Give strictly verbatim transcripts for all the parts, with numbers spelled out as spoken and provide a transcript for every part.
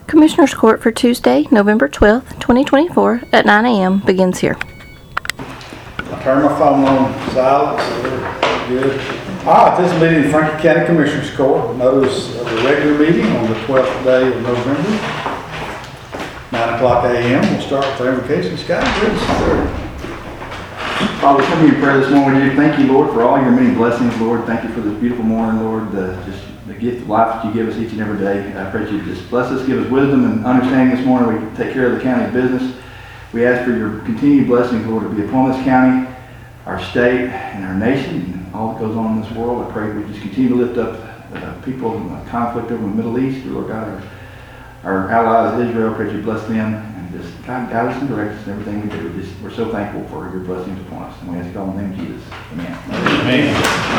Commissioners Court for Tuesday, November twelfth, twenty twenty-four at nine a.m. begins here. I turned my phone on silent, so we're good. All right, this meeting of Franklin County Commissioners Court. Notice of the regular meeting on the twelfth day of November, nine o'clock a m We'll start with our invocation. Scott, please. Father, we come to you in prayer this morning. We do thank you, Lord, for all your many blessings, Lord. Thank you for this beautiful morning, Lord. The, just the gift of life that you give us each and every day. I pray that you just bless us, give us wisdom and understanding this morning. We can take care of the county's business. We ask for your continued blessings, Lord, to be upon this county, our state, and our nation, and all that goes on in this world. I pray we just continue to lift up uh, people in the conflict over in the Middle East, Lord God, our, our allies Israel. I pray that you bless them and just God, guide us and direct us in everything we do. We're, just, we're so thankful for your blessings upon us. And we ask it all in the name of Jesus. Amen. Amen.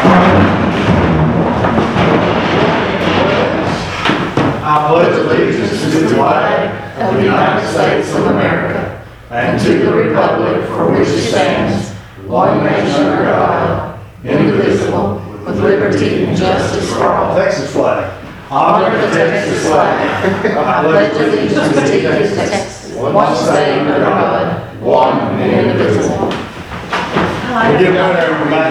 I pledge allegiance to the flag of the United States of America and to the republic for which it stands, one nation under God, indivisible, with liberty and justice for all. Texas flag. Honor the Texas flag. I pledge allegiance to Texas, one state under God, one and indivisible. We give one everybody.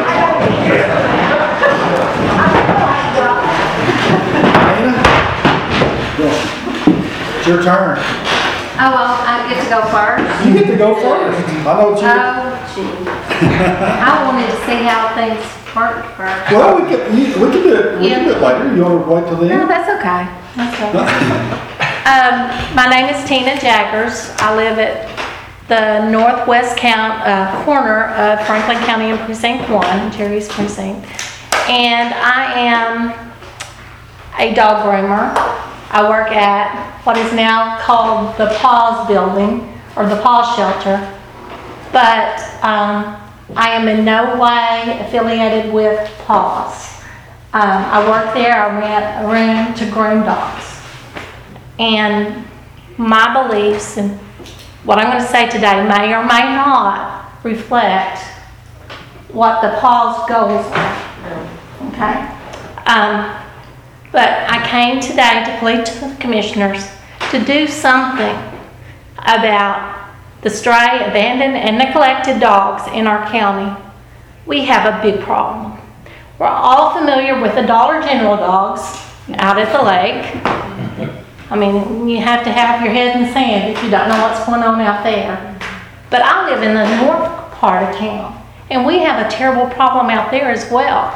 It's your turn. Oh, well, I get to go first? You get to go first. I know what you Oh, gee. I wanted to see how things worked first. Well, we can, you, we can do it, we can do it Yeah. later. You want to wait till the No, end? that's okay. That's okay. um, my name is Tina Jaggers. I live at the northwest count, uh, corner of Franklin County and Precinct one, Jerry's Precinct. And I am a dog groomer. I work at what is now called the Paws Building, or the Paws Shelter. But um, I am in no way affiliated with Paws. Um, I work there, I rent a room to groom dogs. And my beliefs and what I'm going to say today may or may not reflect what the Paws goals are. Okay? Um, but I came today to plead to the commissioners to do something about the stray, abandoned, and neglected dogs in our county. We have a big problem. We're all familiar with the Dollar General dogs out at the lake. I mean, you have to have your head in the sand if you don't know what's going on out there. But I live in the north part of town, and we have a terrible problem out there as well.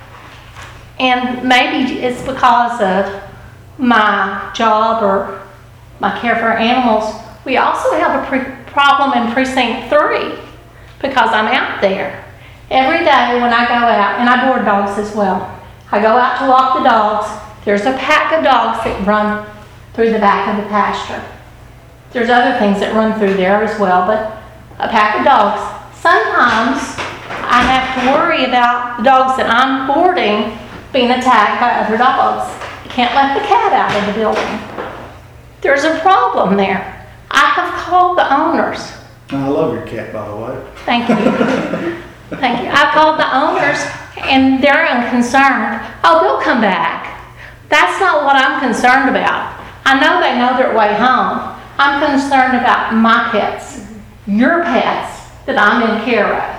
And maybe it's because of my job or my care for animals. We also have a pre- problem in Precinct three because I'm out there. Every day when I go out, and I board dogs as well, I go out to walk the dogs. There's a pack of dogs that run through the back of the pasture. There's other things that run through there as well, but a pack of dogs. Sometimes I have to worry about the dogs that I'm boarding being attacked by other dogs. I can't let the cat out of the building. There's a problem there. I have called the owners. I love your cat, by the way. Thank you. Thank you. I've called the owners and they're unconcerned. Oh, they'll come back. That's not what I'm concerned about. I know they know their way home. I'm concerned about my pets, your pets that I'm in care of.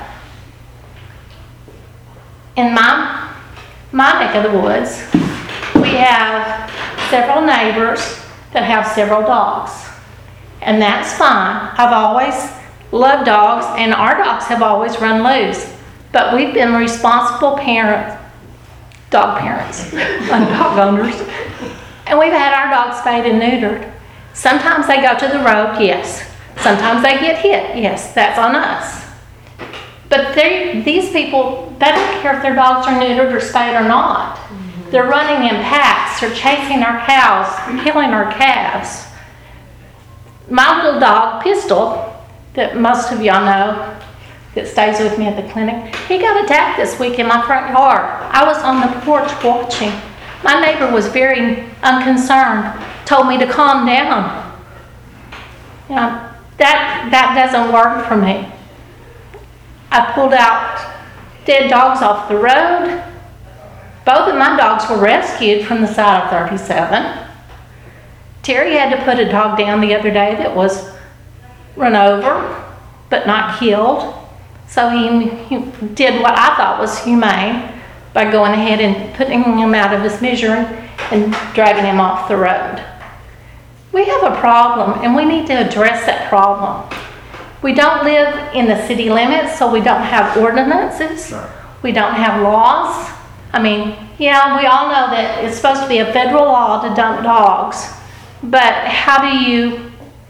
In my, my neck of the woods, we have several neighbors that have several dogs. And that's fine. I've always loved dogs, and our dogs have always run loose. But we've been responsible parents, dog parents, dog owners, and we've had our dogs spayed and neutered. Sometimes they go to the road, yes. Sometimes they get hit, yes. That's on us. But they, these people, they don't care if their dogs are neutered or spayed or not. Mm-hmm. They're running in packs. They're chasing our cows, killing our calves. My little dog, Pistol, that most of y'all know, that stays with me at the clinic, he got attacked this week in my front yard. I was on the porch watching. My neighbor was very unconcerned, told me to calm down. You know, that, that doesn't work for me. I pulled out dead dogs off the road. Both of my dogs were rescued from the side of thirty-seven. Terry had to put a dog down the other day that was run over, but not killed. So he, he did what I thought was humane by going ahead and putting him out of his misery and dragging him off the road. We have a problem, and we need to address that problem. We don't live in the city limits, so we don't have ordinances. Right. We don't have laws. I mean, yeah, we all know that it's supposed to be a federal law to dump dogs, but how do you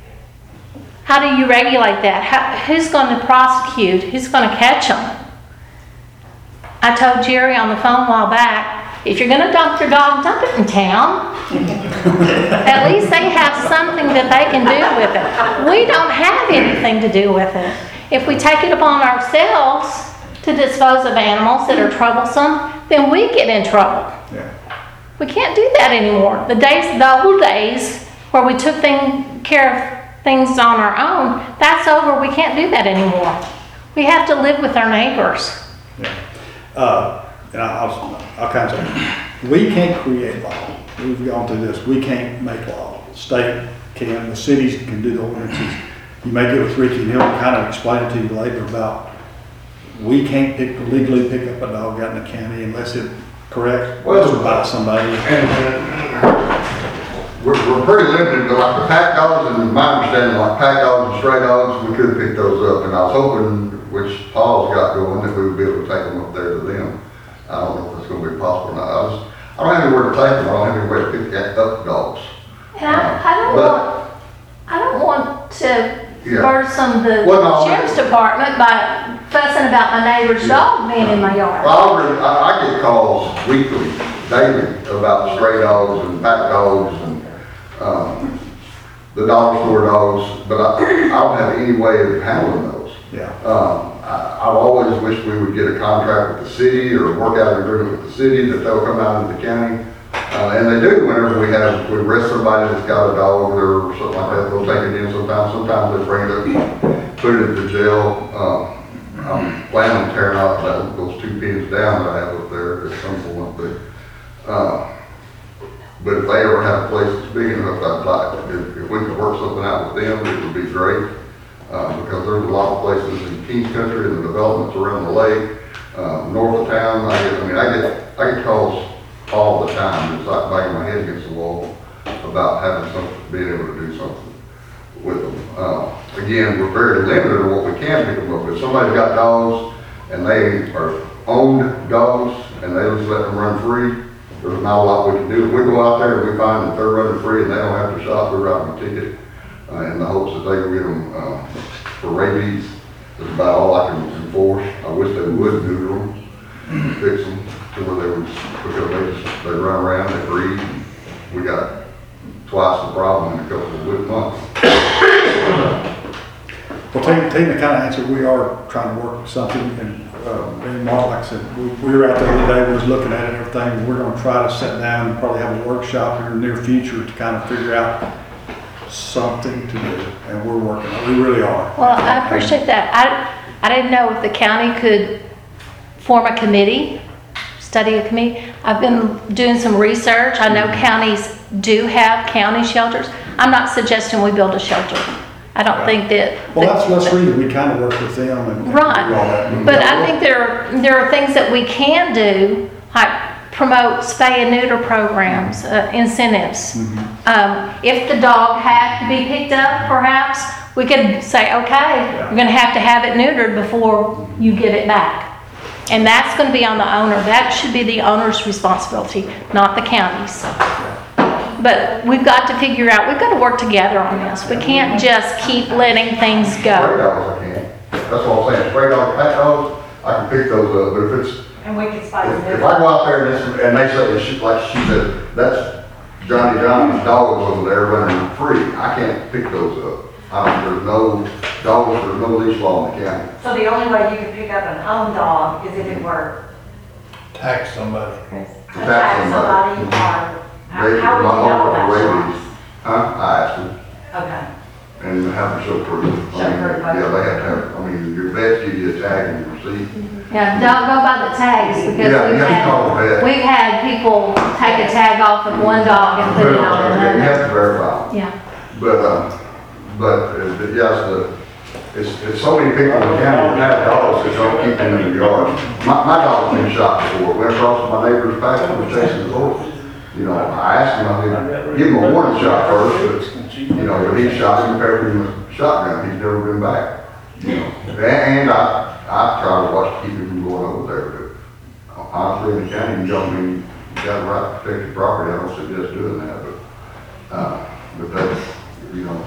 how do you regulate that? How, who's going to prosecute? Who's going to catch them? I told Jerry on the phone a while back, if you're going to dump your dog, dump it in town. At least they have something that they can do with it. We don't have anything to do with it. If we take it upon ourselves to dispose of animals that are troublesome, then we get in trouble. Yeah. We can't do that anymore. The days, the old days where we took thing, care of things on our own, that's over. We can't do that anymore. We have to live with our neighbors. Yeah. Uh, and I- I'll, I'll kind of say, we can't create law. We've gone through this. We can't make law. The state can, the cities can do the ordinances. You may get with Ricky and he'll kind of explain it to you later about we can't pick, legally pick up a dog out in the county unless it, correct? Well, It's by somebody. And, uh, we're, we're pretty limited, but like the pack dogs, and my understanding, like pack dogs and stray dogs, we could pick those up, and I was hoping, which Paul's got going, that we would be able to take them up there to them. I don't know if that's gonna be possible or not. I was, I don't have anywhere to take them, I don't have anywhere to pick that up dogs. And I, I don't But- want, I don't want to Yeah. burden the Well, no, sheriff's department by fussing about my neighbor's dog being in my yard. Well, I, really- I I get calls weekly, daily, about stray dogs and pack dogs and, um, the dog store dogs, but I, I don't have any way of handling those. Yeah. Um, I, I've always wished we would get a contract with the city or work out an agreement with the city that they'll come out into the county. Uh, and they do whenever we have, we arrest somebody that's got a dog or something like that, they'll take it in sometimes. Sometimes they bring it up, put it to jail. Um, I'm planning on tearing out that, those two pins down that I have up there at some point, but, uh, but if they ever have a place that's big enough, I'd like, if, if we could work something out with them, it would be great. Uh, because there's a lot of places in Kings Country and the developments around the lake, uh, north of town. I get, I mean, I get, I get calls all the time. It's like banging my head against the wall about having something, being able to do something with them. Uh, again, we're very limited on what we can pick them up. If somebody's got dogs and they are owned dogs and they just let them run free, there's not a lot we can do. If we go out there and we find that they're running free and they don't have to shop, we write them a ticket. Uh, in the hopes that they can get them uh, for rabies. That's about all I can enforce. I wish they would neuter them, fix them to where they would, because they just, they run around, they breed. We got twice the problem in a couple of good months. Well, Tina, Tina kind of answered, we are trying to work something, and, uh, and Mark, like I said, we, we were out there the other day, we was looking at it and everything. We're gonna try to sit down and probably have a workshop in the near future to kind of figure out something to do, and we're working on it. We really are. Well, I appreciate that. I, I didn't know if the county could form a committee, study a committee. I've been doing some research. I know counties do have county shelters. I'm not suggesting we build a shelter. I don't think that. Well, that's, that's the reason we kind of work with them and. and do all Right, that. but I think there are, there are things that we can do, like promote spay and neuter programs, uh, incentives. Um, if the dog had to be picked up, perhaps, we could say, okay, you're gonna have to have it neutered before you get it back. And that's gonna be on the owner. That should be the owner's responsibility, not the county's. But we've got to figure out, we've got to work together on this. We can't just keep letting things Stray go. dogs I can. That's what I'm saying. Stray dogs, pack dogs, I can pick those up, but if it's, And we can spice if it if I up. go out there and it's, and they say, she- like she said, that's Johnny John's dogs over there running free, I can't pick those up. I don't, there's no dogs, there's no leash law in the county. So the only way you can pick up an owned dog is if it were Tax somebody. attack somebody or, how They, how would my you know uncle that? rabies, huh? I asked them, Okay. and have them show proof. I Show mean, proof, okay. Yeah, they have to have, I mean, your vet vet give you a tag and your receipt. Yeah, don't go by the tags because Yeah, you we've have to call the had, vet. we've had people take a tag off of one dog and put it on You another. have to verify. Yeah. But, uh, but, uh, but yes, the, it's, it's so many people in the county that have dogs that don't keep them in their yard. My, my dog's been shot before, went across my neighbor's back and was chasing his horse. You know, I asked him, I said, give him a warning shot first, but, you know, but he shot him, peppered him with a shotgun, he's never been back. You know, and, and I, I try to watch to keep him from going over there, but honestly, in the county, you don't mean, you got the right to protect your property, I don't suggest doing that, but, uh, but that's, you know,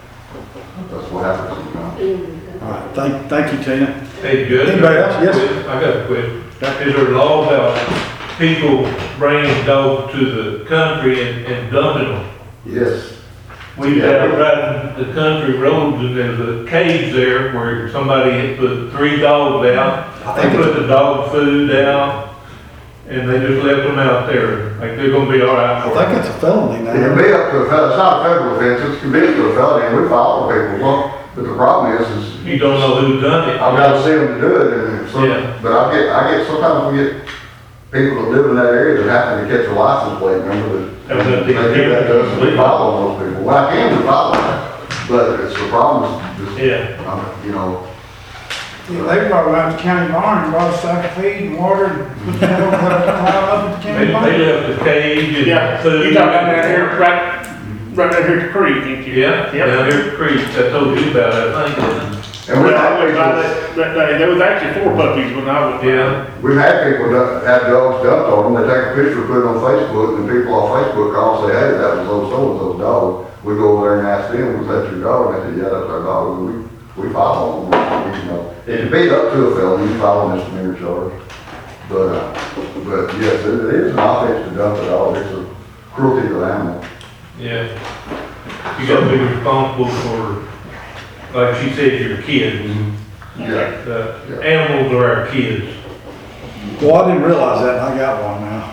that's what happens sometimes. All right, thank, thank you, Tina. Hey, good. Anybody else? Yes. I got a question. Is there law about people bringing dogs to the country and, and dumping them? Yes. We've had riding the country roads and there's a cage there where somebody had put three dogs out. I They think put the dog food out and they just left them out there, like they're gonna be all right I for think it. it's a felony now. It can be up to a felony, it's not a federal offense, it's committed to a felony, and we follow people, well, but the problem is, is You don't know who done it. I've got to see them to do it, and so, Yeah. but I get, I get, sometimes we get people that live in that area that happen to catch a license plate number that, That's they what they do that to us, and we follow those people. When I can, we follow them, but it's the problem is, just, Yeah. um, you know, Yeah, they probably went to county barn and bought a sack of feed and water and put that over, put it up at the They, county barn. they left the cage and Yeah, food. you talking about down here, right, right down here at the creek, ain't you? Yeah, Yep. down here at the creek, I told you about it, I think. and we've Well, I had went by people, that, that day, there was actually four puppies when I went by. Yeah, we've had people that have dogs dumped on them, they take a picture, put it on Facebook, and people on Facebook call and say, hey, that was those so-and-so's dog. We go over there and ask them, was that your dog? And they say, yeah, that's our dog, and we, we follow them, we, you know. It can be up to a felony, you follow misdemeanor charge. But, uh, but yes, it it is an offense to dump a dog, it's a cruelty to the animal. yeah. You gotta be responsible for, like she said, your kids. Yeah. The Yeah. animals are our kids. Well, I didn't realize that, and I got one now.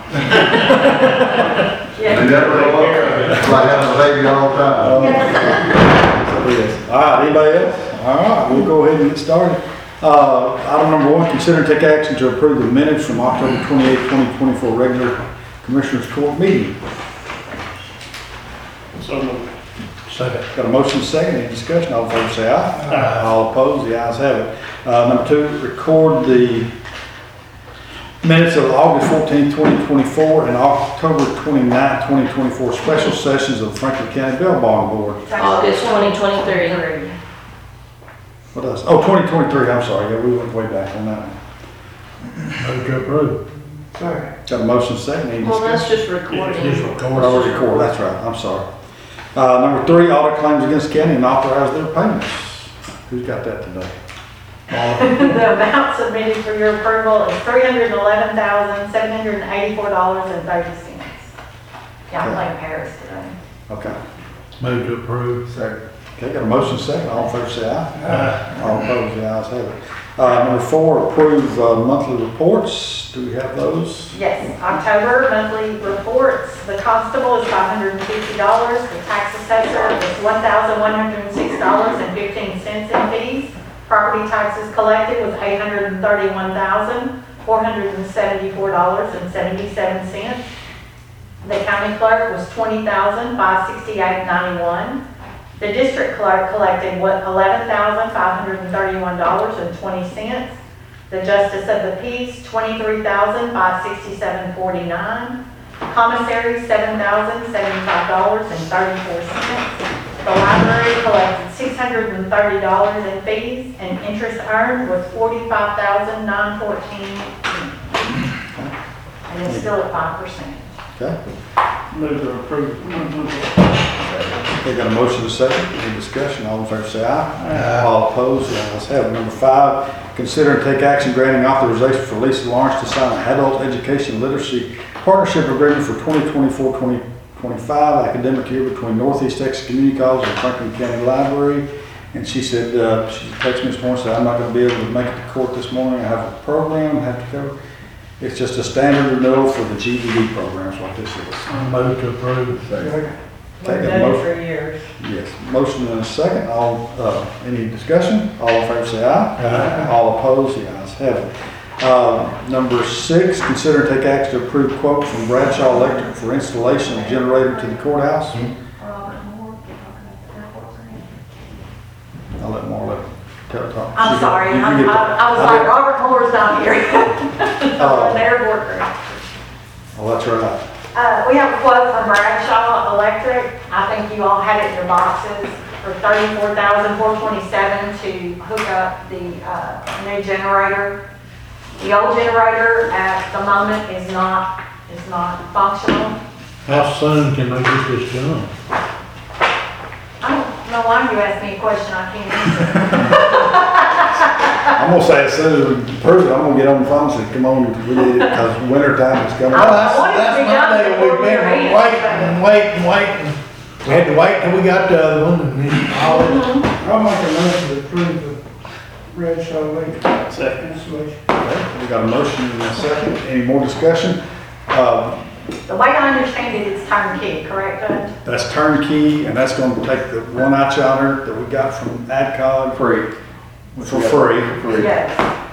They never grow up, it's like having a baby all the time. So, yes. All right, anybody else? All right, we'll go ahead and get started. Uh, item number one, consider and take action to approve the minutes from October twenty-eighth, twenty twenty-four regular Commissioners Court meeting. So, moved. Second. Got a motion second, any discussion, all in favor say aye. Aye. All opposed, the ayes have it. Uh, number two, record the minutes of August fourteenth, twenty twenty-four and October twenty-ninth, twenty twenty-four special sessions of the Franklin County Bail Bond Board. August twenty twenty-three. What else? Oh, twenty twenty-three, I'm sorry, yeah, we went way back on that one. Move to approve. Sorry. Got a motion second, any Well, that's discussion? just recording. Just Oh, record. record, that's right, I'm sorry. Uh, number three, audit claims against county and authorize their payments. Who's got that today? The amount submitted for your approval is three hundred eleven thousand, seven hundred eighty-four dollars and thirty cents. Yeah, I'm playing Paris today. Okay. Move to approve. Second. Okay, got a motion second, all in favor say aye. Aye. All opposed, the ayes have it. Uh, number four, approve, uh, monthly reports. Do we have those? Yes, October monthly reports, the constable is five hundred fifty dollars, the tax assessor is one thousand one hundred six dollars and fifteen cents in fees. Property taxes collected was eight hundred thirty-one thousand four hundred seventy-four dollars and seventy-seven cents. The county clerk was twenty thousand five hundred sixty-eight dollars and ninety-one cents. The district clerk collected what eleven thousand five hundred thirty-one dollars and twenty cents. The justice of the peace, twenty-three thousand five hundred sixty-seven dollars and forty-nine cents. Commissary, seven thousand seventy-five dollars and thirty-four cents. The library collected six hundred thirty dollars in fees, and interest earned was forty-five thousand nine hundred fourteen dollars. And it's still at five percent. Okay. Move to approve. Okay, got a motion to second, any discussion, all in favor say aye. Aye. All opposed, the ayes have it. Number five, consider and take action granting authorization for Lisa Lawrence to sign an adult education literacy partnership agreement for twenty twenty-four twenty twenty-five academic year between Northeast Texas Community College and Franklin County Library. And she said, uh, she texted me this morning, said, I'm not gonna be able to make it to court this morning, I have a program I have to cover. It's just a standard renewal for the G E D programs like this is. Move to approve. Second. We've Take a done it motion. for years. Yes, motion and a second. All, uh, any discussion? All in favor say aye. Aye. All opposed, the ayes have it. Uh, number six, consider and take action to approve quote from Bradshaw Electric for installation of generator to the courthouse. I'll let Marla tell talk. I'm She- sorry, you- you I'm- get I the- I was I like, did- Robert Moore's not here. Oh. The airport crew. Oh, that's right. Uh, we have a quote from Bradshaw Electric. I think you all had it in your boxes for thirty-four thousand four hundred twenty-seven to hook up the, uh, new generator. The old generator at the moment is not, is not functional. How soon can they get this done? I don't know why you asked me a question I can't answer. I'm gonna say as soon as we prove it, I'm gonna get on the phone and say, come on, we need it, because winter time is coming. I- That's, want it to that's be my done day. before We've been we're ready, waiting but- and waiting and waiting. We had to wait till we got the other one and then all this. I'll make a motion to approve the Bradshaw Electric Second. installation. Okay, we got a motion and a second. Any more discussion? Uh, The way I understand it, it's turnkey, correct, Judge? That's turnkey, and that's gonna take the one eye chowder that we got from AdCog Free. for free. Free. Yes.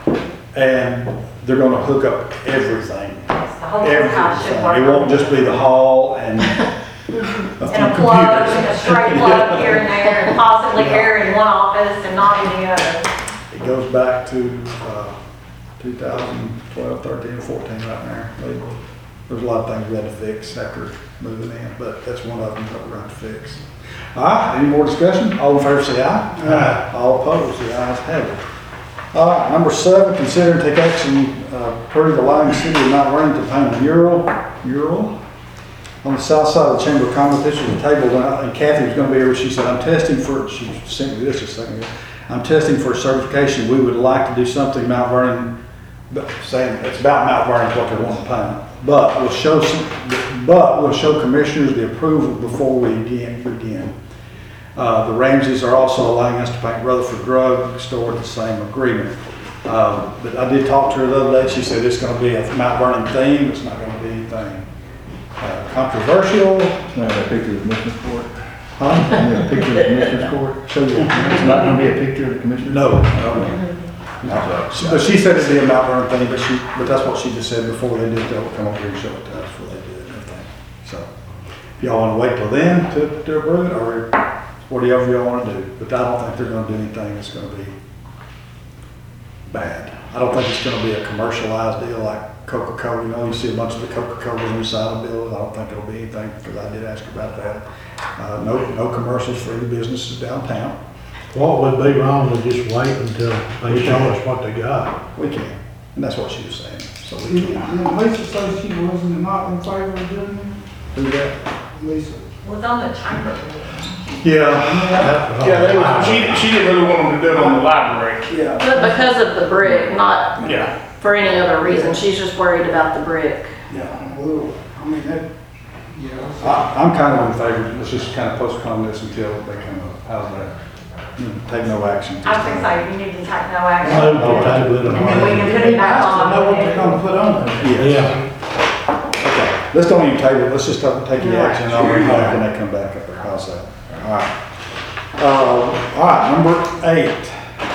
And they're gonna hook up everything, Yes, the whole house should work. everything. It won't just be the hall and a few And a plug, and a straight plug here and there, and possibly air in one office and not in the other. It goes back to, uh, two thousand twelve, thirteen, fourteen right there. They- There's a lot of things we had to fix after moving in, but that's one of them that we're going to fix. All right, any more discussion? All in favor say aye. Aye. All opposed, the ayes have it. All right, number seven, consider and take action, uh, approve allowing the city of Mount Vernon to paint a mural, mural on the south side of the Chamber of Commerce. This was a table, and Kathy was going to be here. She said, I'm testing for, she sent me this a second ago. I'm testing for certification. We would like to do something Mount Vernon, but saying it's about Mount Vernon, what they want to paint. But we'll show some, but we'll show commissioners the approval before we begin. begin. Uh, the Ramseys are also allowing us to paint Rutherford Drug Store at the same agreement. Uh, but I did talk to her the other day. She said it's going to be a Mount Vernon theme. It's not going to be anything uh, controversial. It's not a picture of the commissioner's court. Huh? Yeah, a picture of the commissioner's court. Show you. It's not gonna be a picture of the commissioner's? No, no, no. No. But she said it'd be a Mount Vernon thing, but she, but that's what she just said before they did, they'll come over here and show it to us before they do it and everything. So, if y'all wanna wait till then to, to approve it, or whatever y'all wanna do, but I don't think they're gonna do anything that's gonna be bad. I don't think it's gonna be a commercialized deal like Coca-Cola, you know, you see a bunch of the Coca-Colas on the side of bills. I don't think it'll be anything, because I did ask her about that. Uh, no, no commercials for any businesses downtown. What would be wrong with just wait until they show us what they got? We can, and that's what she was saying, so we can. And Lisa said she wasn't not in favor of doing it. Do that. Lisa. Was on the chamber board. Yeah. Yeah, they was, she, she didn't really want them to do it on the library. Yeah. But because of the brick, not Yeah. for any other reason, she's just worried about the brick. Yeah. Well, I mean, that, yeah. I, I'm kind of in favor, let's just kind of postpone this until they come up. How's that? You know, take no action. I was gonna say, you need to take no action. Move to table it. And then we can put it back I on. know what they're gonna put on there. Yes. Yeah. Okay, let's don't even table it, let's just take take the action, and I'll bring it back when they come back up there. How's that? All right. Uh, all right, number eight.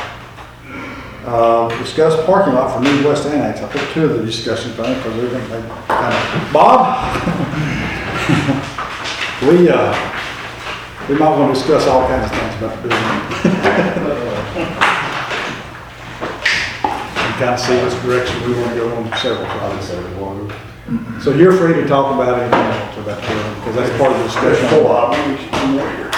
Uh, discuss parking lot for new West Annex. I put two of the discussion things because they think they kind of, Bob? we, uh, we might want to discuss all kinds of things about the building. And kind of see which direction we want to go on several projects. So you're free to talk about anything else about the building, because that's part of the discussion. Four of them, we should do more here.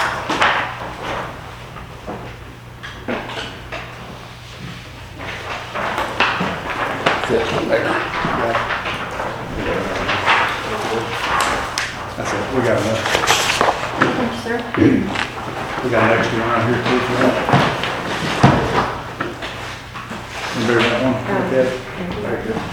That's it, we got enough. Thank you, sir. We got an extra one out here too for that. And there's that one, okay. Very good.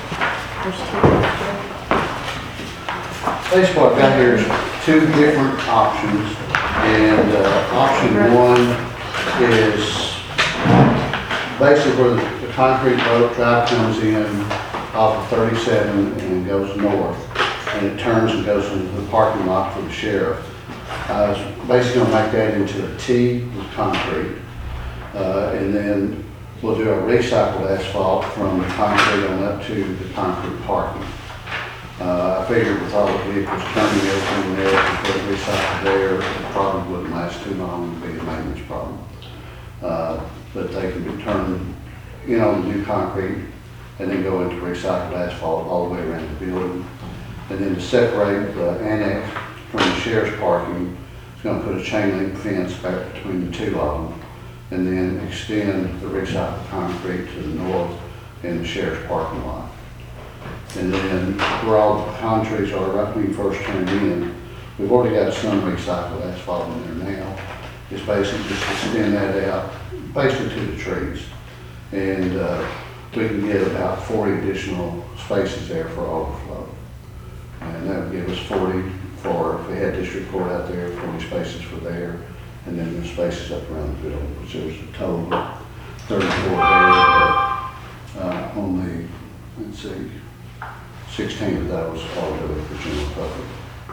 Basically, what I've got here is two different options, and uh, option one is basically where the the concrete boat drive comes in off of thirty-seven and goes north, and it turns and goes into the parking lot for the sheriff. I was basically gonna make that into a T with concrete. Uh, and then we'll do a recycled asphalt from the concrete on up to the concrete parking. Uh, I figured with all the vehicles turning everything there, if we put it recycled there, it probably wouldn't last too long, it'd be a maintenance problem. Uh, but they can be turned in on the new concrete and then go into recycled asphalt all the way around the building. And then to separate the annex from the sheriff's parking, it's gonna put a chain link fence back between the two of them, and then extend the recycled concrete to the north in the sheriff's parking lot. And then where all the pine trees are, right when you first turn in, we've already got some recycled asphalt in there now. It's basically just extend that out, basically to the trees. And uh, we can get about forty additional spaces there for overflow. And that would give us forty for, if we had district court out there, forty spaces for there. And then there's spaces up around the building, which there's a total of thirty-four there, but uh, only, let's see, sixteen of those are really for general public.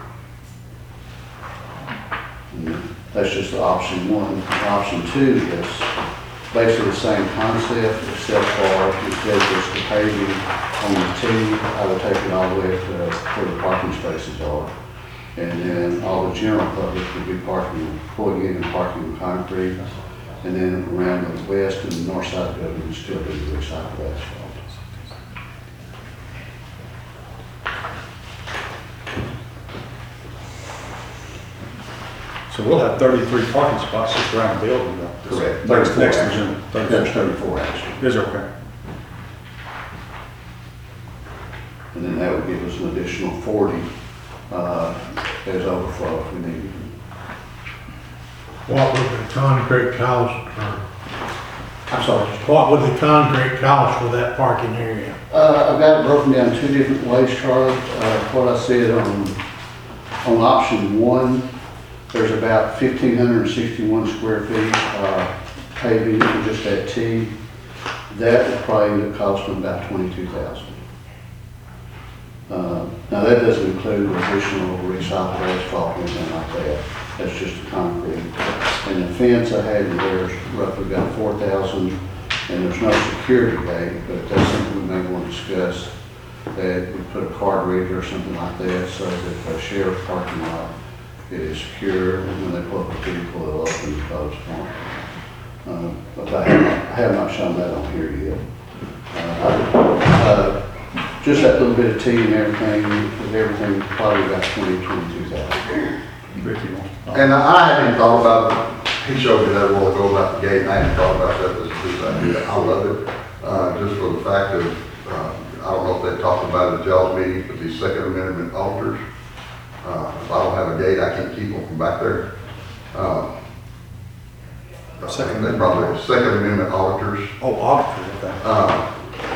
And that's just the option one. Option two is basically the same concept, except for instead of just the paving on the T, I would take it all the way up to where the parking spaces are. And then all the general public would be parking, pulling in and parking in concrete. And then around the west and the north side of the building, would still be the recycled asphalt. So we'll have thirty-three parking spots just around the building. though. Correct. Next, next to actually. Jim. That's thirty-four actually. Is okay. And then that would give us an additional forty uh, as overflow if we needed. What would the concrete cost, or I'm sorry. what would the concrete cost for that parking area? Uh, I've got it broken down two different ways, Charlie. Uh, what I said on, on option one, there's about fifteen sixty-one square feet uh, paving for just that T. That would probably end up costing about twenty-two thousand. Uh, now that doesn't include additional recycled asphalt or anything like that. That's just the concrete. And the fence I had in there is roughly about four thousand, and there's no security gate, but that's something we may want to discuss. That we put a card reader or something like that so that the sheriff's parking lot, it is secure, and when they pull up a vehicle, it'll open and close for them. Uh, but I have, not, I have not shown that on here yet. Uh, uh, just that little bit of tea and everything, with everything, probably about twenty, twenty-two thousand. And I hadn't even thought about it. He showed me that a while ago about the gate, and I hadn't thought about that. This is his idea. I love it, uh, just for the fact of, uh, I don't know if they talked about it at y'all's meeting, but these Second Amendment altars, uh, if I don't have a gate, I can't keep them from back there. Uh, Second they probably, Second Amendment auditors. Oh, auditors, okay. Uh,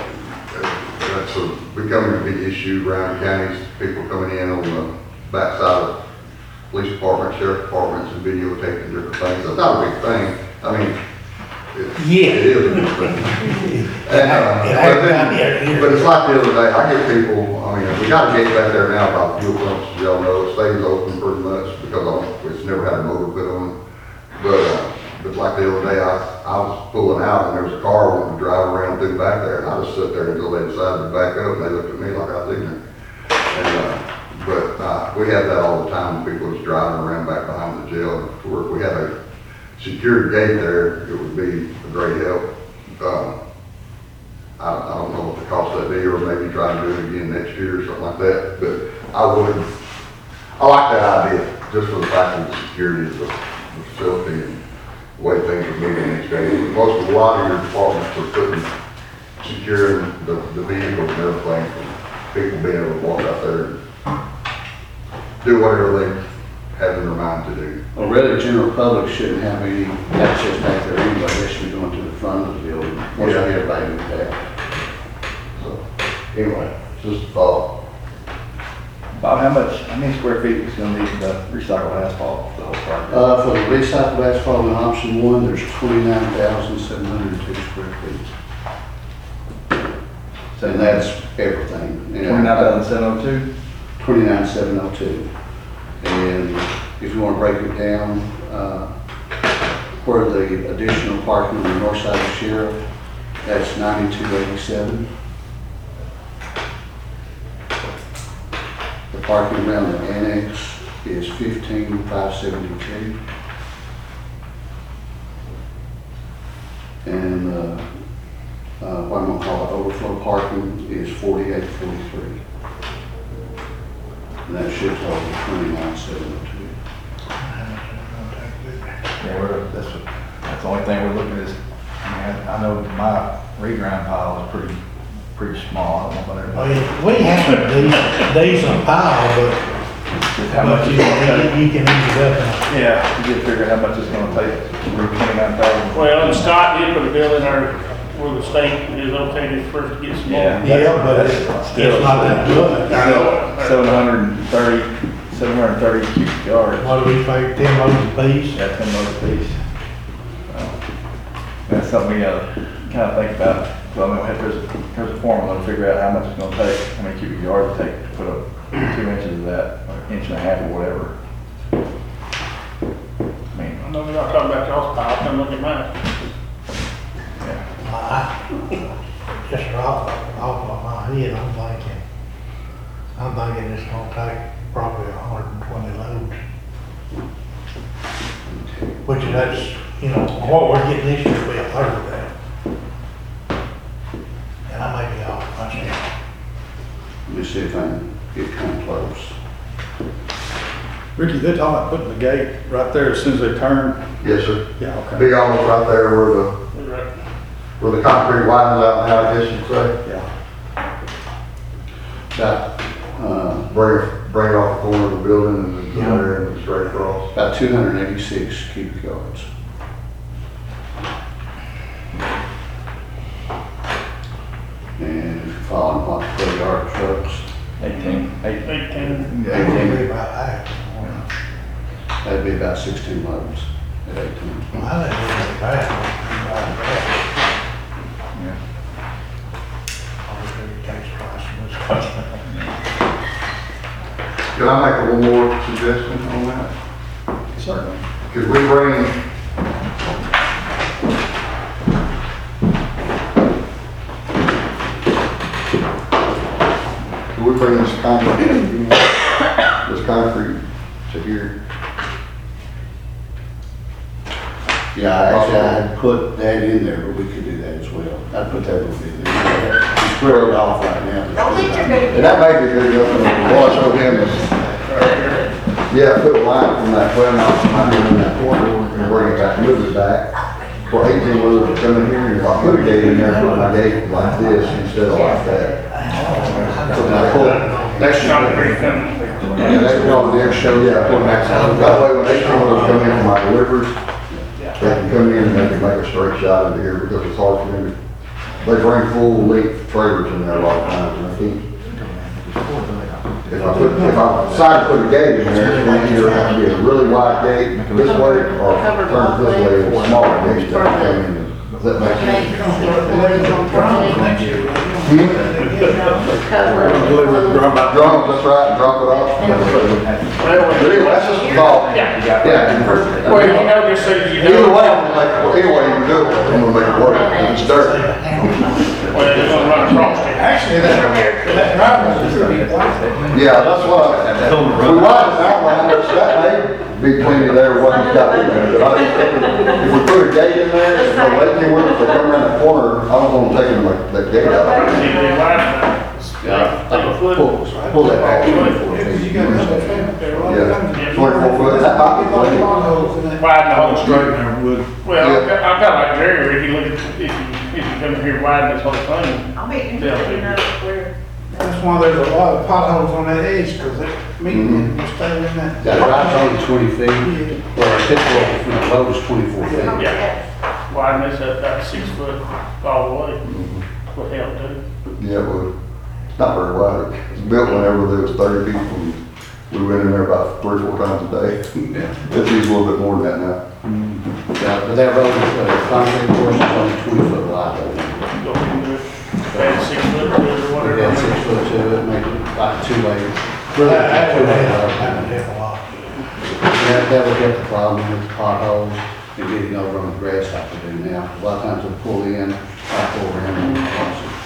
That's a, becoming a big issue around counties, people coming in on the backside of police departments, sheriff departments, and videotaping different things. That's not a big thing. I mean, it, Yeah. it is a big thing. And, uh, It ain't but, down here, then, here. but it's like the other day, I get people, I mean, we got a gate back there now about fuel pumps, as y'all know, it stays open pretty much because I don't, it's never had a motor put on it. But, uh, but like the other day, I, I was pulling out and there was a car wanting to drive around through back there, and I just sat there until they decided to back up, and they looked at me like I was ignorant. And, uh, but, uh, we have that all the time, when people was driving around back behind the jail. If we had a secured gate there, it would be a great help. Uh, I, I don't know what the cost that'd be, or maybe try to do it again next year or something like that, but I would, I like that idea, just for the fact of the security of the the facility and the way things are moving these days. Most of a lot of your departments are putting, securing the, the vehicles and everything from people being able to walk out there and do whatever they have in their mind to do. Well, really, the general public shouldn't have any access back there anyway. They should be going to the front of the building. Once I hear everybody with that. So, anyway, just a thought. Bob, how much, how many square feet is gonna need for the recycled asphalt, the whole project? Uh, for the recycled asphalt in option one, there's twenty-nine thousand seven hundred two square feet. And that's everything. Twenty-nine thousand seven oh two? Twenty-nine seven oh two. And if you want to break it down, uh, where the additional parking on the north side of the sheriff, that's ninety-two eighty-seven. The parking around the annex is fifteen five seventy-two. And, uh, uh, what I'm gonna call it, overflow parking is forty-eight forty-three. And that should total twenty-nine seventy-two. Yeah, we're, that's, what- that's the only thing we're looking at is, I mean, I I know my regrind pile is pretty, pretty small. I don't know about Well, everybody. yeah, we have a decent, decent pile, but, Just how much but it's you gonna take. can, you can ease it up. Yeah, you get to figure out how much it's gonna take, twenty-nine thousand. Well, and Scott did put a bill in there where the state is okay for us to get some more. Yeah. Yeah, but it's, it's not that good. I know. Seven hundred and thirty, seven hundred and thirty cubic yards. What do we pay, ten loads a piece? Yeah, ten loads a piece. So, that's something we gotta kind of think about. So I mean, there's, there's a formula to figure out how much it's gonna take, how many cubic yards it take to put up two inches of that, or inch and a half or whatever. I mean, I know we're not talking about y'all's pile, come look at mine. yeah. I, just off, off of my head, I'm thinking, I'm thinking it's gonna take probably a hundred and twenty loads. Which is, that's, you know, what we're getting this year will be a third of that. And I may be off myself. Let me see if I can get kind of close. Ricky, they're talking about putting the gate right there as soon as they turn. Yes, sir. Yeah, okay. Be almost right there where the, We're right. where the concrete widens out now, I guess you'd say. Yeah. About, uh, Bring it, bring it off the corner of the building and then go there and straight across. about two hundred eighty-six cubic yards. And if you follow what the yard trucks, Eighteen, eight, Eighteen. yeah, It'll eighteen. be about that. that'd be about sixteen loads at eighteen. Well, I think it'll be bad. Yeah. Obviously, it takes price and this. Can I make one more suggestion on that? Certainly. Could we bring, could we bring this concrete, this concrete to here? Yeah, actually, I put that in there, but we could do that as well. I'd put that over in there. It's squared off right now. And that may be good enough for the boy, show him this. Yeah, put a line from that twelve mile line in that corner and bring it back, move it back. For eighteen wheelers to come in here, and if I put a gate in there, put my gate like this instead of like that. So when I pull, That's Concrete coming. yeah, that's all the extra, yeah, put that, that way when eighteen wheelers come in for my deliveries, they can come in and they can make a straight shot into here because it's hard for them to, they bring full length trailers in there a lot of times and I can't. If I put, if I decide to put a gate in there, it's going to either have to be a really wide gate this way or turn this way, a smaller gate that come in. Does that make sense? Deliver, drop out. Drop, that's right, drop it off. But anyway, that's just a thought. Yeah. Yeah. Well, you know, just so you Either know. way, I'm gonna make, it- either way you do it, I'm gonna make it work. It's dirt. Well, it's gonna run across it. Actually, that, that driveway is pretty wide. Yeah, that's what, I- if we widen the outline, that's, that may be plenty there, what he's got in there, but I just think if we put a gate in there, if no eighteen wheelers, if they come around the corner, I don't want to take them, like, that gate out. See, they widen it. Yeah, Take a foot. pull, pull that back twenty-four Because you feet. got another family there, a lot of Yeah, times. twenty-four foot, that might be Get a lot of plenty. potholes in that. Widen the whole Straight street. there would. Well, Yeah. I'm kinda like Jerry, if you look at, if you, if you come here widen this whole thing. I'll be interested to know where. That's why there's a lot of potholes on that edge, because it, meeting, you stay in that. That right's only twenty feet, well, typical from the low is twenty-four feet. Yeah. Widen this up about six foot all the way. Would help too. Yeah, it would. Not very wide. It was built whenever there was thirty people, and we went in there about three, four times a day. It's used a little bit more than that now. Yeah, but that road, uh, concrete course is only twenty foot wide. Go into it, add six foot to it or We whatever. got six foot to it, make it like two lanes. That, that would help, that would help a lot. that, that would help the problem with the potholes and getting over on the grass like we do now. A lot of times they pull in, I pull around and cross it.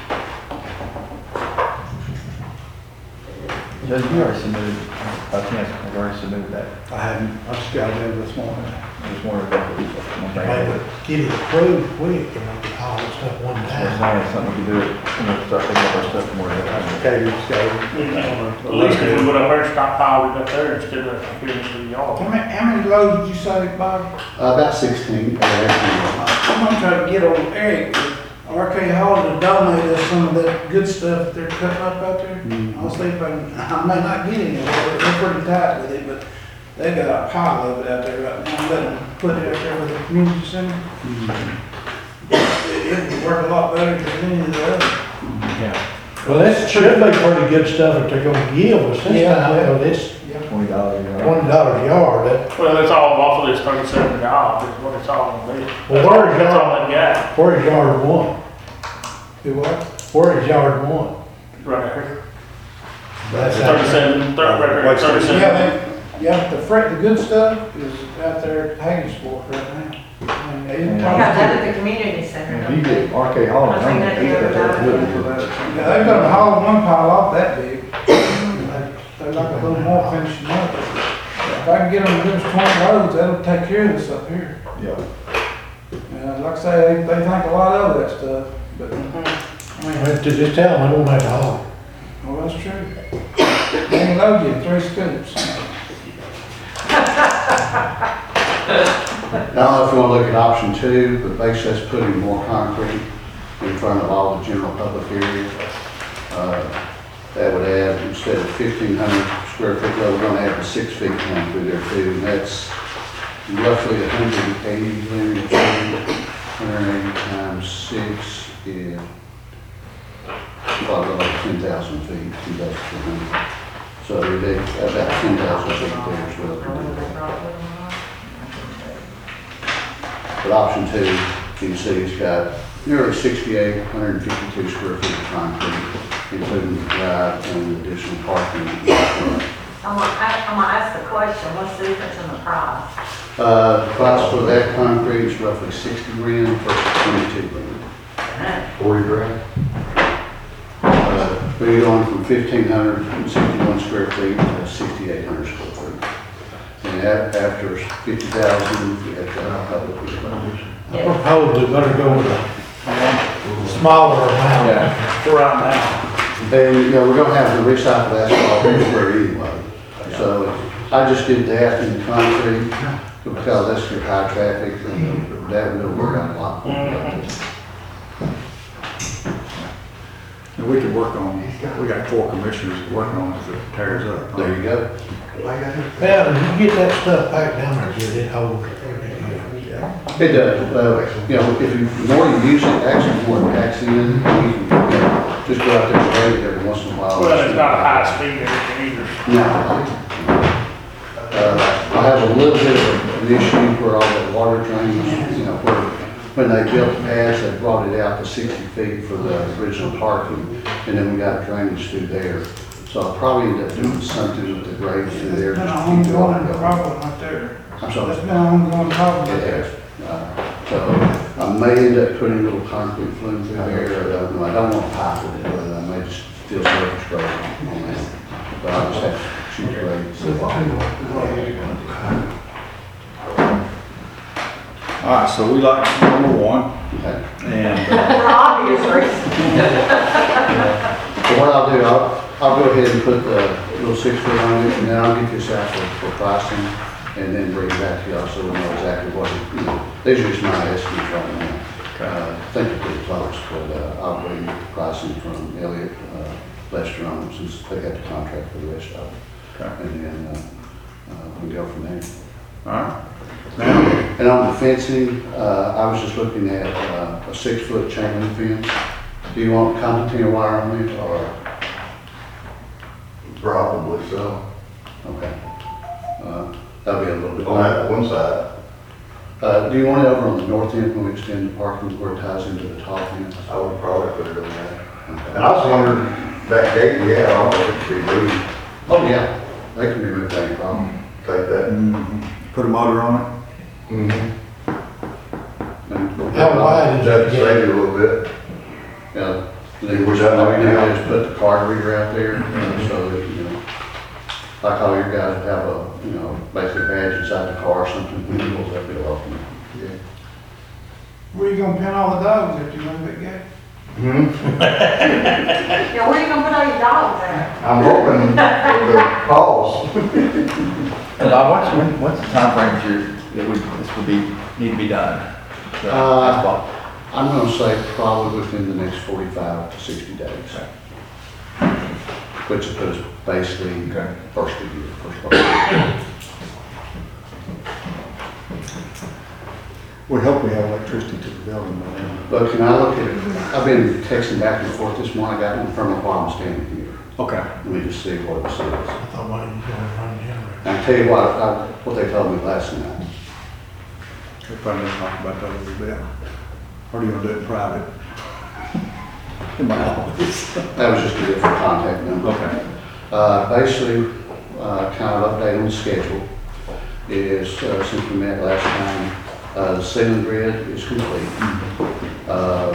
Judge, you already submitted, by chance, have you already submitted that? I haven't, I just got it in this morning. I just wondered if it was one thing. Maybe get it approved quick and we can haul this stuff one It's time. not something we can do it, you know, start picking up our stuff from where it's at. Okay, let's go. At least if we went up there and stockpile it up there instead of putting it in the How yard. many, how many loads did you say, Bob? Uh, about sixteen, uh, I'm gonna try to get on Eric, R K Hall to donate us some of that good stuff they're cutting up out there. I'll see if I can, I may not get any of it, they're pretty tight with it, but they got a pile of it out there right now, let them put it out there with the community center. It, it would work a lot better than any of the other. Yeah, Well, that should be pretty good stuff if they're gonna give us this Yeah. time, well, it's twenty dollars a yard. twenty dollars a yard, that, Well, that's all off of this thirty-seven jobs, is what it's all gonna be. Well, where's That's your- all they got, where's yard one? Do what? Where is yard one? right here. That's out there. Thirty-seven, thirty, right there, Wait, so- thirty-seven. Yeah, they, yeah, the freight, the good stuff is out there at Hagensport right now. And they didn't We talk have that to- at the community center. If you get R K Hall, I think that'd be that's better. good for that. Yeah, they've got a haul one pile off that big. They- They're like a little more finishing up. If I can get them to give us twenty loads, that'll take care of this up here. Yeah. And like I say, they, they think a lot of that stuff, but, I mean, Well, to just tell them, I don't have to haul. well, that's true. They can load you in three scoops. I don't know if you want to look at option two, but basically that's putting more concrete in front of all the general public areas. Uh, That would add, instead of fifteen hundred square feet, we're going to add the six feet coming through there too. And that's roughly one hundred eighty linear feet. one hundred eighty times six is probably like ten thousand feet, two thousand two hundred. So they, about ten thousand feet there as well. But option two, you can see it's got nearly sixty-eight, one hundred fifty-two square feet of concrete, including the drive and additional parking. I'm gonna, I- I'm gonna ask the question, what's the difference in the price? Uh, the price for that concrete is roughly sixty grand for twenty-two grand. Forty grand? Uh, we're going from fifteen hundred sixty-one square feet to sixty-eight hundred square feet. And a- after fifty thousand, we have to have public disclosure. I propose we better go with a smaller amount. For right now. And, you know, we're gonna have the recycled asphalt everywhere anyway. So I just did that in concrete because that's your high traffic and that will work out a lot. And we could work on, we got four commissioners working on it if it tears up. There you go. Well, if you get that stuff back down there, good, it holds. It does. Uh, you know, if you, the more you use it, actually, the more it packs in, you can, you know, just go out there and wait every once in a while. Well, it's not a high speed or anything either. No. Uh, I have a little bit of an issue where all that water drains, you know, where, when they built the pads, they brought it out to sixty feet for the original parking, and then we got drainage through there. So I'll probably end up doing something with the grades through there. It's been just an to keep the water ongoing going. problem right there. I'm sorry. It's been an ongoing problem right It there. has. Uh, So I may end up putting a little concrete flume through there, I don't know, I don't want to pipe with it, but I may just feel surface growth on that. But I just have to shoot the grades. All right, so we like number one, Okay. and, uh, For obvious reasons. So what I'll do, I'll, I'll go ahead and put the little six foot on it, and then I'll get this out for, for pricing, and then bring it back to y'all so we know exactly what, it- you know, these are just my estimates right now. Uh, I think it's pretty close, but, uh, I'll bring pricing from Elliott, uh, Lester on them, since they got the contract for the rest of it. Okay. And then, uh, uh, we can go from there. all right. Now, And on the fencing, uh, I was just looking at, uh, a six foot chain link fence. Do you want concertina wire on it, or? Probably so. Okay. Uh, That'll be a little bit. On that one side. Uh, do you want it over on the north end when we extend the parking where it ties into the top end? I would probably put it on that. Okay. And I was wondering, that gate we had, I don't know if it could be moved. Oh, yeah, they can be moved any problem. take that. Mhm. Put a motor on it. Mm-hmm. How wide is That it? save you a little bit. Yeah. Then we're done right now. Just put the card reader out there, you know, so that, you know, like all your guys have a, you know, basically badge inside the car or something, when it pulls up, it'll open. Yeah. Where you gonna pin all the dogs if you run that gate? Hmm? Yeah, where you gonna put all your dogs at? I'm hoping for the calls. And Bob, what's, when, what's the timeframe here that we, this would be, need to be done? The Uh, asphalt? I'm gonna say probably within the next forty-five to sixty days. Which is basically Okay. first of the year, first part of the year. We hope we have electricity to the building by then. But can I look at it? I've been texting back and forth this morning, I got one from while I'm standing here. Okay. Let me just see what it says. I thought, why didn't you go and run the generator? And I'll tell you what, I, what they told me last night. We'll probably talk about that a little bit. Or are you gonna do it in private? In my office. That was just a different contact number. Okay. Uh, basically, uh, kind of update on the schedule is, uh, since we met last time, uh, the ceiling grid is complete. Uh,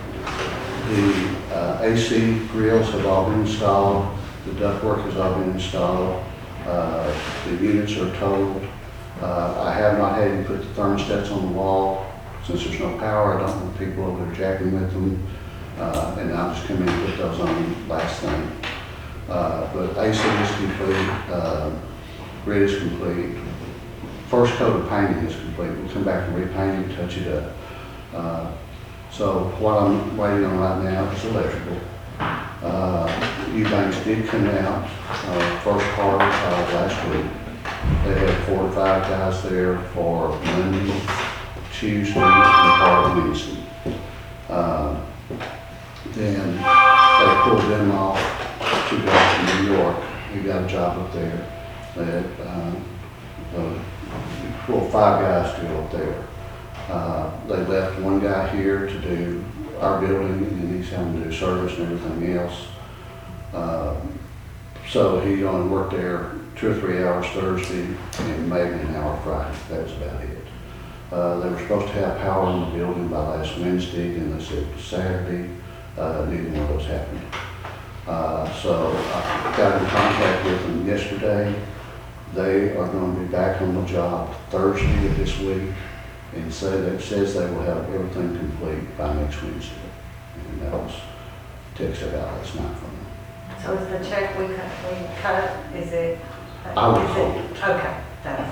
the, uh, A C grills have all been installed, the ductwork has all been installed, uh, the units are totaled. Uh, I have not had to put the thermostats on the wall, since there's no power, I don't want people over there jacking with them. Uh, and I'll just come in and put those on last thing. Uh, but A C is complete, uh, grid is complete. First coat of painting is complete. We'll come back and repaint it, touch it up. Uh, so what I'm waiting on right now is electrical. Uh, Eubanks did come out, uh, first part of last week. They had four to five guys there for Monday, Tuesday, and part of Wednesday. Uh, Then they pulled them off to go to New York. We got a job up there. They had, um, uh, well, five guys to go up there. Uh, they left one guy here to do our building, and he's having to do service and everything else. Uh, so he only worked there two or three hours Thursday and maybe an hour Friday. That was about it. Uh, they were supposed to have power in the building by last Wednesday, and they said Saturday. Uh, neither one of those happened. Uh, so I got in contact with them yesterday. They are going to be back on the job Thursday of this week, and say that says they will have everything complete by next Wednesday. And that was text I got last night from them. So is the check we cut, we cut, is it? I would is it- hope it. Okay, that's,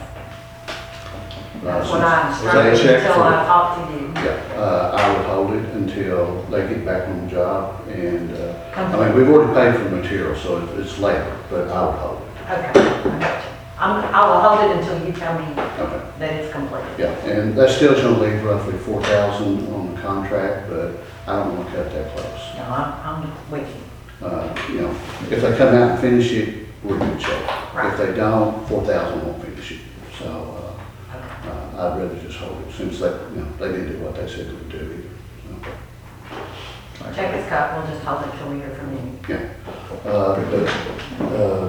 Uh, that's what I Is that a understood check until for- I talked to you. Yeah, uh, I would hold it until they get back on the job, and, uh, I Okay, mean, we've already paid for material, so it- it's labor, but I would hold it. okay, I got you. I'm, I will hold it until you tell me Okay. that it's complete. Yeah, and that still gonna leave roughly four thousand on the contract, but I don't wanna cut that close. No, I'm, I'm with you. Uh, you know, if they come out and finish it, we're in good shape. If Right. they don't, four thousand won't finish it. So, uh, Okay. uh, I'd rather just hold it, since they, you know, they didn't do what they said they would do either. So, Check is cut, we'll just hold it till we hear from you. yeah. Uh, but, uh,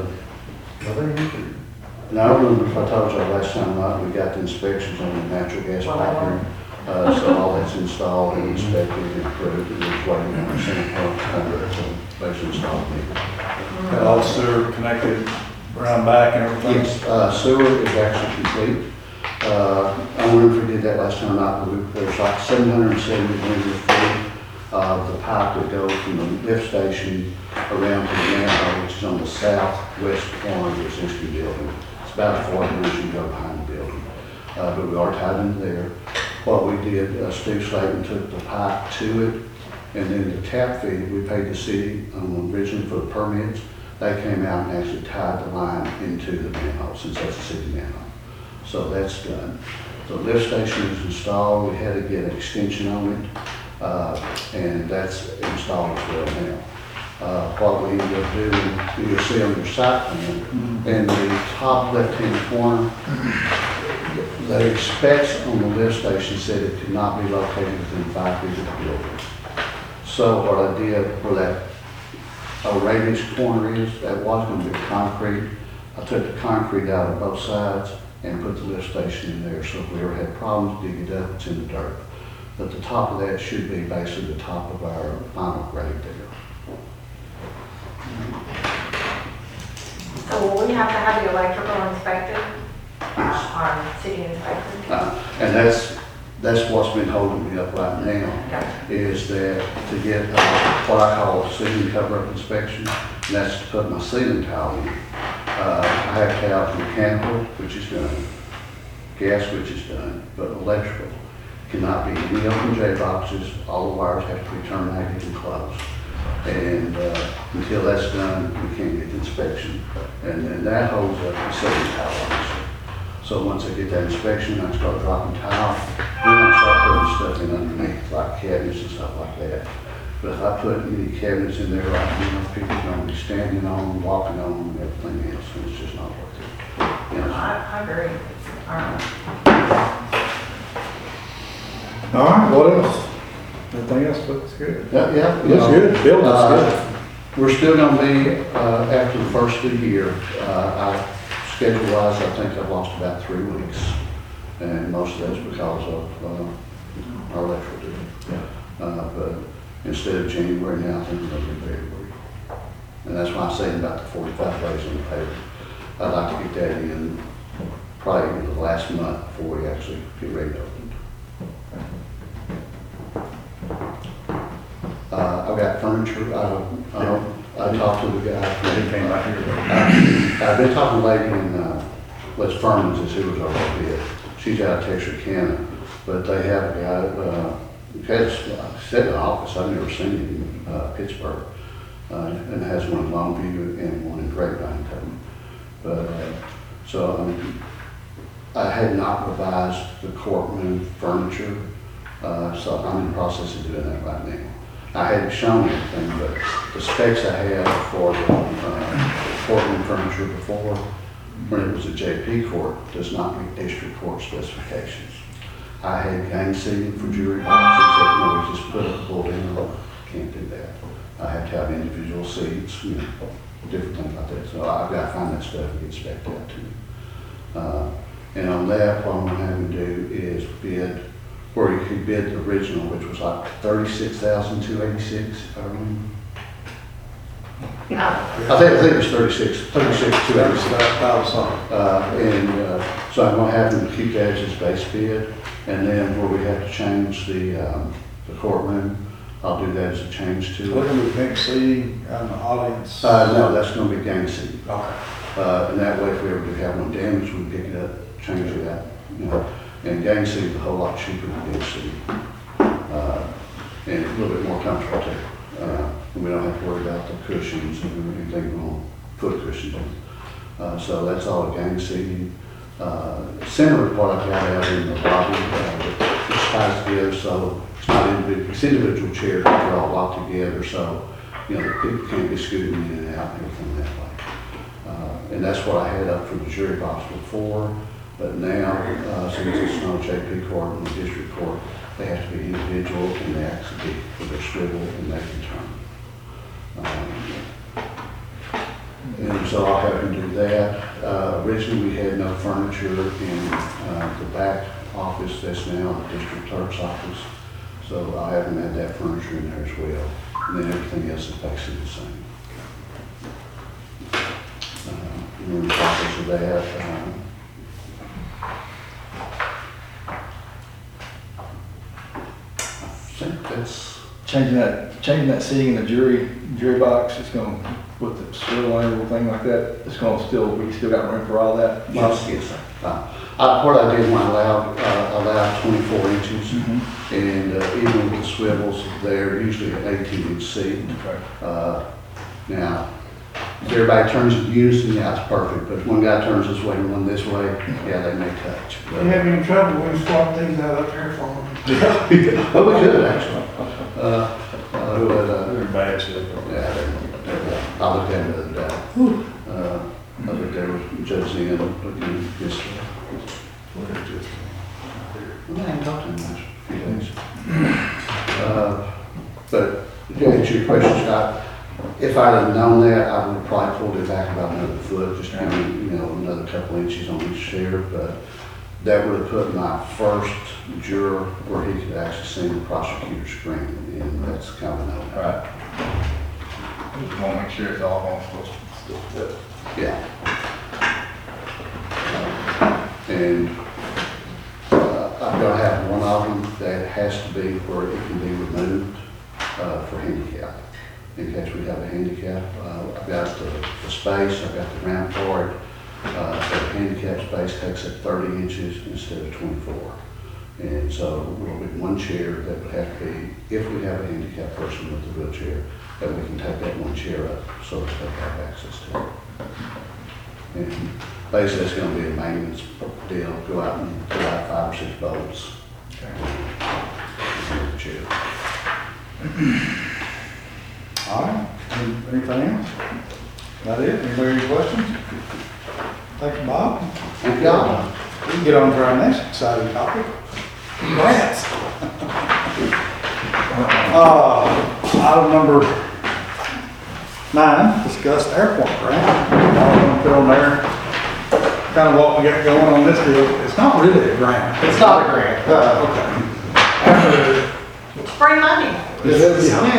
and I don't remember if I told you last time, uh, we got the inspections on the natural gas Well, I pipeline. Uh, so all that's installed and inspected and approved, and we're waiting on the Senate part to come back, so basically installed it. Got all the sewer connected around back and everything? Yes, uh, sewer is actually complete. Uh, I wonder if we did that last time or not, but we, there's like seven hundred and seventy linear feet of the pipe that goes from the lift station around to the manhole, which is on the southwest corner of the existing building. It's about a forty minutes you go behind the building. Uh, but we are tied into there. What we did, uh, Steve Slayton took the pipe to it, and then the tap fee, we paid the city um, originally for the permits. They came out and actually tied the line into the manhole, since that's a city manhole. So that's done. The lift station is installed. We had to get an extension on it, uh, and that's installed as well now. Uh, what we ended up doing, you'll see on your site plan, in the top left-hand corner, the specs on the lift station said it could not be located within five feet of the building. So what I did, where that outrageous corner is, that was going to be concrete. I took the concrete out of both sides and put the lift station in there, so if we ever had problems, dig it up, it's in the dirt. But the top of that should be basically the top of our final grade there. So will we have to have the electrical inspected, uh, our city inspector? Uh, And that's, that's what's been holding me up right now, Gotcha. is that to get uh, what I call a ceiling cover-up inspection, and that's to put my ceiling tile in. Uh, I have to have mechanical, which is done, gas, which is done, but electrical cannot be any open J boxes. All the wires have to be terminated and closed. And uh, until that's done, we can't get the inspection. And then that holds up the ceiling tile, obviously. So once I get that inspection, I start dropping tile, then I start putting stuff in underneath, like cabinets and stuff like that. But if I put any cabinets in there right now, people are going to be standing on them, walking on them, and everything else, and it's just not worth it. You know? I, I agree. All right. All right, what else? Everything else looks good. Yeah, yeah. you Looks know, good, building looks uh, We're still gonna be, uh, after the first of the year, uh, I, schedule-wise, I think I've lost about three weeks. And most of that's because of, uh, our electrical duty. Uh, but instead of January now, I think it's gonna be February. And that's why I'm saying about the forty-five days on the paper. I'd like to get that in probably in the last month before we actually get ready to open. Uh, I've got furniture, I, I, I talked to the guy. He came back here. Uh, I've been talking to a lady in, uh, West Furman's, is who was over bid. She's out of Texarkana, but they have a guy, uh, he has, uh, set in the office, I've never seen him in, uh, Pittsburgh. Uh, and has one in Longview and one in Grapevine, Tubman. But, uh, so, um, I had not revised the courtroom furniture, uh, so I'm in the process of doing that right now. I hadn't shown anything, but the specs I had for the uh, courtroom furniture before, when it was a J P court, does not meet district court specifications. I had gang seating for jury boxes that, you know, we just put a bullet in the look. Can't do that. I have to have individual seats, you know, different things like that. So I've got to find that stuff and get spec'd out to me. Uh, and on that, what I'm going to have him do is bid, where he could bid the original, which was like thirty-six thousand two hundred eighty-six, if I remember. I think, I think it was thirty-six, thirty-six two hundred eighty-six. Uh, and uh, so I'm going to have him keep that as his base bid, and then where we have to change the um, the courtroom, I'll do that as a change to What it. do we think, seating and the audience? Uh, no, that's going to be gang seating. Okay. Uh, and that way, if we ever do have one damage, we can pick it up, change it out, you know. And gang seating is a whole lot cheaper than big seating. Uh, and a little bit more comfortable too. Uh, and we don't have to worry about the cushions and anything on foot cushions. Uh, so that's all gang seating. Uh, similar to what I've got out in the lobby, uh, it's ties together, so it's not individual, it's individual chairs, but they're all locked together, so, you know, people can't be scooting in and out and everything that way. Uh, and that's what I had up for the jury box before, but now, uh, since it's not J P court and the district court, they have to be individual and they actually be with their swivel and they can turn. Um, and so I'll have him do that. Uh, originally, we had no furniture in uh, the back office. That's now the district clerk's office. So I'll have him add that furniture in there as well. And then everything else is basically the same. Uh, and in the process of that, um, I think that's Changing that, changing that seating in the jury, jury box, it's gonna, with the swivel and everything like that, it's gonna still, we still got room for all that? Yes, yes, sir. Uh, I, what I did when I allowed, uh, allowed twenty-four inches, Mm-hmm. and uh, even with the swivels, they're usually an eighteen inch seat. Okay. Uh, now, if everybody turns in unison, yeah, it's perfect, but if one guy turns this way and one this way, yeah, they may touch. You have any trouble when you swap things out up there for them? But we could, actually. Uh, uh, but, uh, They're bad shape. yeah, they're, they're, I looked at it the other day. Uh, I looked there with Judge Zinn, looking at this. Well, I ain't talked to him in a few days. Uh, But to answer your question, Scott, If I'd have known that, I would have probably pulled it back about another foot, just to give me, you know, another couple inches on each chair, but that would have put my first juror where he could actually see the prosecutor's screen, and that's kind of a no. Right. Just want to make sure it's all going supposed to fit. Yeah. And uh, I'm gonna have one of them that has to be where it can be removed uh, for handicap. In case we have a handicap, uh, I've got the, the space, I've got the ramp for it. Uh, so the handicap space takes up thirty inches instead of twenty-four. And so we'll be one chair that would have to be, if we have a handicapped person with a wheelchair, that we can take that one chair up so that they have access to it. And basically, it's going to be a maintenance deal. Go out and pull out five or six bolts. Okay. And the chair. All right, Any- anything else? That it? Anybody any questions? Thank you, Bob. Thank y'all. We can get on to our next exciting topic. Grants. Uh, item number nine, discuss airport grant. I'm gonna put on there kind of what we got going on this deal. It's not really a grant. It's not a grant. Uh, Okay. It's free money. It is. Yeah.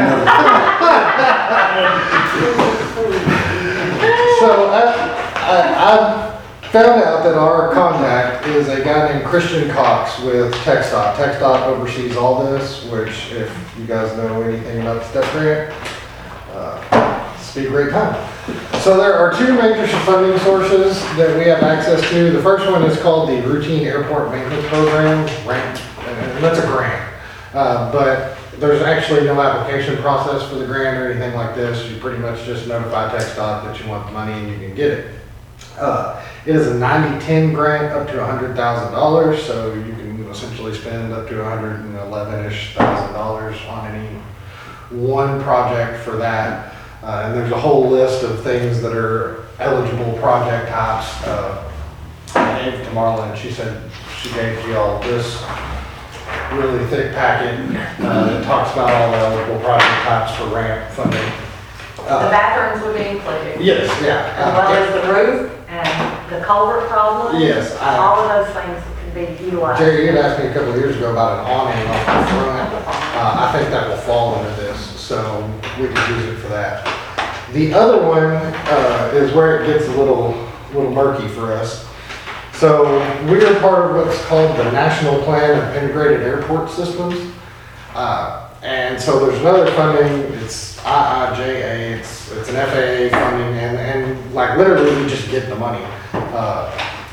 So I, I, I found out that our contact is a guy named Christian Cox with TxDOT. TxDOT oversees all this, which if you guys know anything about the STEP grant, uh, this would be a great time. So there are two major funding sources that we have access to. The first one is called the Routine Airport Maintenance Program, RAMP, and that's a grant. Uh, but there's actually no application process for the grant or anything like this. You pretty much just notify TxDOT that you want the money and you can get it. Uh, it is a ninety ten grant up to one hundred thousand dollars, so you can essentially spend up to one hundred eleven-ish thousand dollars on any one project for that. Uh, and there's a whole list of things that are eligible project types. Uh, I gave to Marla and she said she gave you all this really thick packet uh, that talks about all the eligible project types for ramp funding. The Uh, bathrooms would be included, yes, yeah. as well as the roof and the culvert problem. Yes, I- All of those things could be utilized. Jerry, you had asked me a couple of years ago about an awning off the front. Uh, I think that will fall under this, so we could use it for that. The other one uh, is where it gets a little, little murky for us. So we are part of what's called the National Plan of Integrated Airport Systems. Uh, and so there's another funding, it's I I J A, it's, it's an F A A funding, and, and like literally we just get the money. Uh,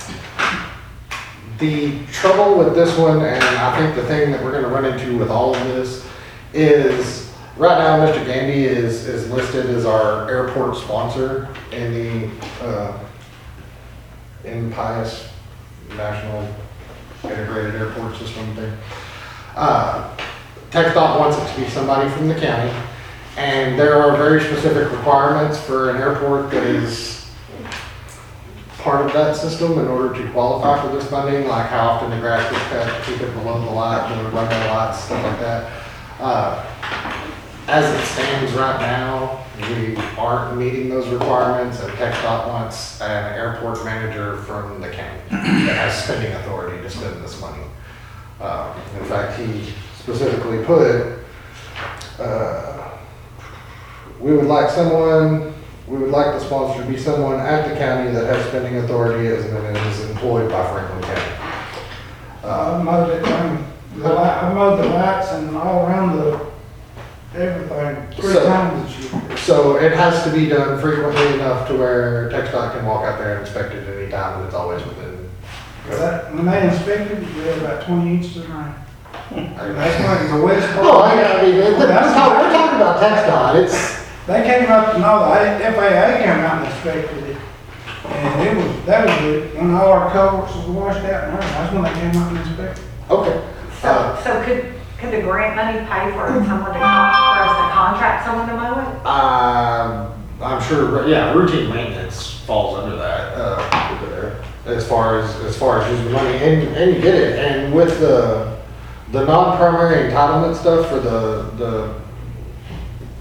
the trouble with this one, and I think the thing that we're gonna run into with all of this, is right now Mister Gandy is, is listed as our airport sponsor in the uh, in Pius National Integrated Airport System thing. Uh, TxDOT wants it to be somebody from the county, and there are very specific requirements for an airport that is part of that system in order to qualify for this funding, like how often the grass gets cut, keep it below the lot, the runway lights, stuff like that. Uh, as it stands right now, we aren't meeting those requirements, and TxDOT wants an airport manager from the county that has spending authority to spend this money. Uh, in fact, he specifically put, uh, we would like someone, we would like the sponsor to be someone at the county that has spending authority as and is employed by Franklin County. I Uh, mowed it, um, the li- I mowed the lights and all around the, everything, three So- times this year. So it has to be done frequently enough to where TxDOT can walk out there and inspect it at any time, and it's always within. That, when they inspected, we had about twenty inches of rain. I- That's like the west part. Oh, I, I mean, it- that's how, we're talking about TxDOT, it's, They came up, no, the F A A came out and inspected it. And it was, that was the, when all our culverts was washed out and everything, that's when they came out and inspected. okay. So, so could, could the grant money pay for someone to, con- for us to contract someone to mow it? Um, I'm sure, yeah, routine maintenance falls under that, uh, as far as, as far as using money, and, and you get it, and with the, the non-primary entitlement stuff for the, the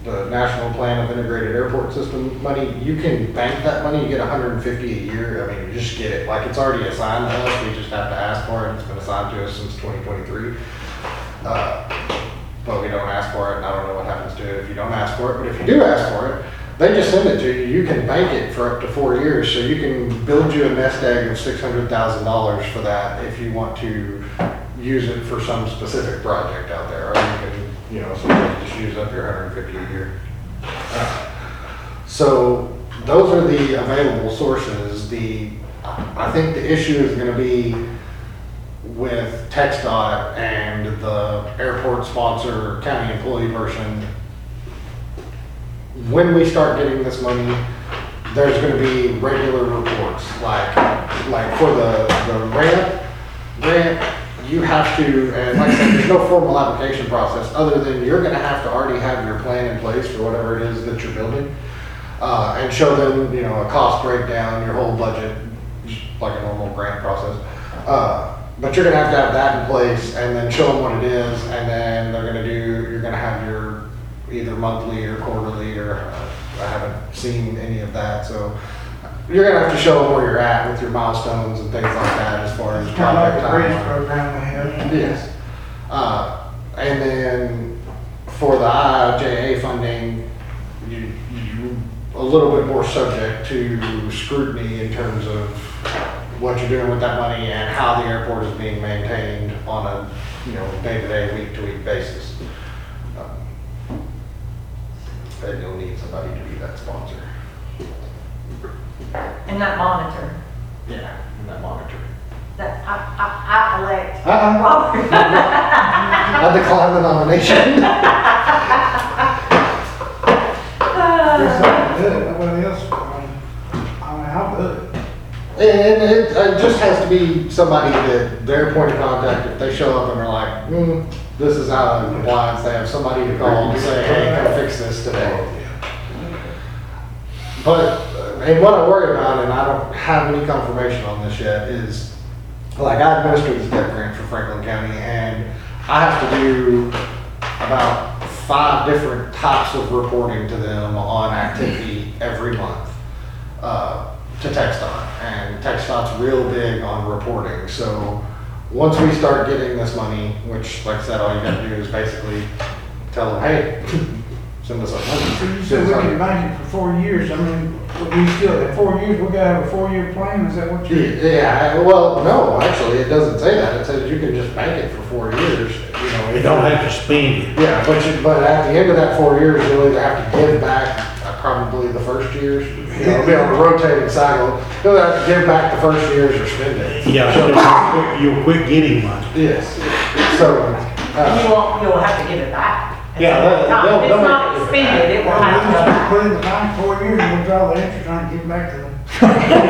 the National Plan of Integrated Airport System money, you can bank that money, you get one hundred fifty a year. I mean, you just get it, like it's already assigned to us, we just have to ask for it. It's been assigned to us since twenty twenty-three. Uh, But we don't ask for it, and I don't know what happens to it if you don't ask for it. But if you do ask for it, they just send it to you. You can bank it for up to four years, so you can build you a nest egg of six hundred thousand dollars for that if you want to use it for some specific project out there. Or you can, you know, sometimes just use up your one hundred fifty a year. Uh, So those are the available sources. The, I think the issue is gonna be with TxDOT and the airport sponsor county employee version. When we start getting this money, there's gonna be regular reports, like, like for the, the ramp, grant, you have to, and like I said, there's no formal application process, other than you're gonna have to already have your plan in place for whatever it is that you're building. Uh, and show them, you know, a cost breakdown, your whole budget, just like a normal grant process. Uh, But you're gonna have to have that in place and then show them what it is, and then they're gonna do, you're gonna have your either monthly or quarterly, or uh, I haven't seen any of that, so you're gonna have to show them where you're at with your milestones and things like that as far as Kind of like project the bridge timeline. program we have. Yes. Uh, and then for the I I J A funding, you, you a little bit more subject to scrutiny in terms of what you're doing with that money and how the airport is being maintained on a, you know, day-to-day, week-to-week basis. Um, And you'll need somebody to be that sponsor. And not monitor. Yeah, and that monitor. That, I, I, I elect Uh-uh. Robert. I decline the nomination. There's something to it, nobody else, I mean, I mean, I'll do it. And it, it just has to be somebody that their point of contact, if they show up and are like, hmm, this is out of compliance, they have somebody to call and say, hey, come fix this today. But, uh, and what I worry about, and I don't have any confirmation on this yet, is, like, I administer the step grant for Franklin County, and I have to do about five different types of reporting to them on activity every month. Uh, to TxDOT, and TxDOT's real big on reporting. So once we start getting this money, which, like I said, all you got to do is basically tell them, hey, send us a money. So you said we can bank it for four years, I mean, we still, at four years, we gotta have a four-year plan, is that what you? Yeah, well, no, actually, it doesn't say that. It says you can just bank it for four years. You know, You don't have to spend it. Yeah, but you, but at the end of that four years, you'll either have to give back uh, probably the first years. You know, it'll be on a rotating cycle. You'll have to give back the first years or spend it. Yeah, so you'll quit- you'll quit getting money. Yes. So, And uh, you won't, you'll have to give it back. at Yeah, some they'll- time. they'll- If they'll it's not make it expended, it will Well, have to we go just back. put in the bank four years, and we'll draw the interest on it and give it back to them. I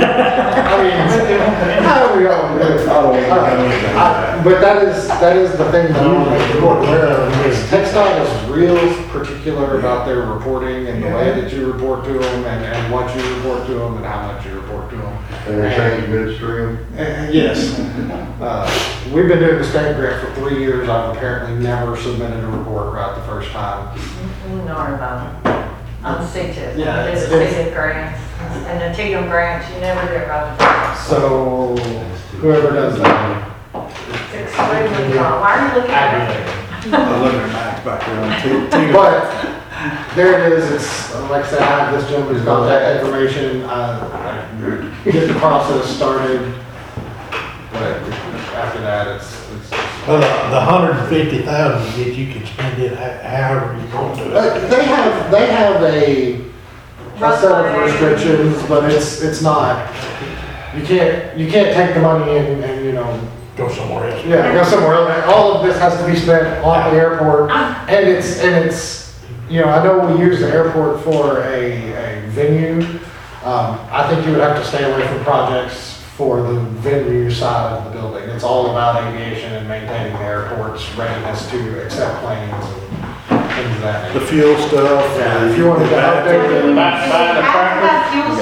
mean, however you all do it. Uh, I- But that is, that is the thing that I want to make the board aware of, is TxDOT is real particular about their reporting and the way that you report to them, and, and what you report to them, and how much you report to them. And they're changing midstream. Uh, Yes. Uh, We've been doing the state grant for three years. I've apparently never submitted a report right the first time. Nor about, on the C T I P. Yeah, There's it's- the it's- C T I P grants, and the T I M grants, you never get right the first. So whoever does that. It's extremely hard. Why are you looking at me? I was looking at Max back there on T V. But there it is. It's, like I said, I have this gentleman's contact information. I I get the process started. But after that, it's, it's. Well, the, the hundred and fifty thousand that you can spend it ho- however you want to. Uh, They have, they have a, a set of restrictions, but it's, it's not, you can't, you can't take the money and, and, you know, Go somewhere else. yeah, go somewhere else. All of this has to be spent on the airport, and it's, and it's, you know, I know we use the airport for a, a venue. Um, I think you would have to stay away from projects for the venue side of the building. It's all about aviation and maintaining the airport's readiness to accept planes and things of that The nature. fuel stuff. Yeah, if you want to go out there, Do you have to have fuel storage on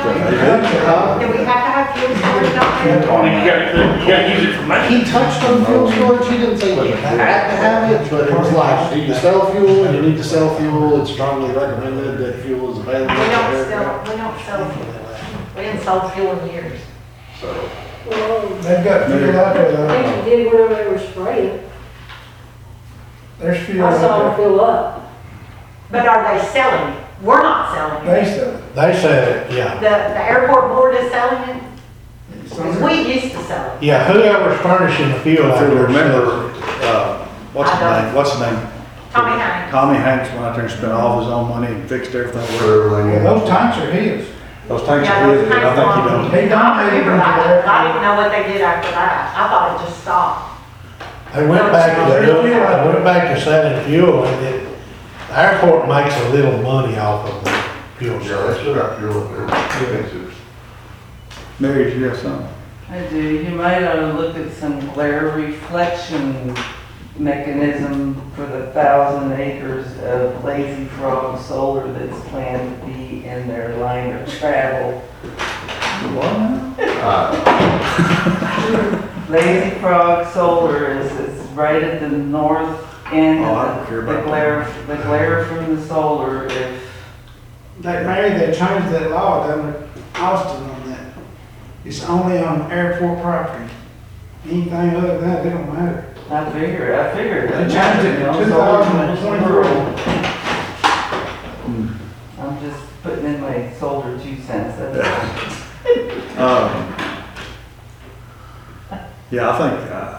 Do we have to have fuel storage out there? I mean, you gotta, you gotta use it for money. He touched on fuel storage, he didn't say you had to have it, but it was like, do you sell fuel, and you need to sell fuel, it's strongly recommended that fuel is available. We don't sell, we don't sell fuel. We haven't sold fuel in years. So, They've got fuel out there They though. did whatever they were spraying. There's fuel I saw them out there. fill up. But are they selling it? We're not selling They it. sell it. They said, yeah, The, the airport board is selling it? 'Cause we used to sell it. yeah, whoever's furnishing the fuel out If you there. remember, uh, what's his I don't. name, what's his name? Tommy Hanks. Tommy Hanks went out there and spent all of his own money and fixed everything. for everything. Those tanks are his. Those tanks Yeah, are those his, but I tanks think are he on- done. He I donated remember them to that. the I didn't know what they did after that. I thought it just stopped. They went back to, they went back to selling fuel, and it, the airport makes a little money off of the fuel Yeah, that's station. got fuel up there. Expensive. Mary, did you have something? I do. You might ought to look at some glare reflection mechanism for the thousand acres of Lazy Frog solar that's planned to be in their line of travel. Lazy Frog Solar is, is right at the north end Oh, I of don't care the, the about glare, the glare from the solar. If They, Mary, they changed that law down in Austin on that. It's only on airport property. Anything other than that, it don't matter. I figure, I figured. They changed it in two thousand twenty-three. I'm just putting in my soldier two cents. That's all. Um, Yeah, I think, uh,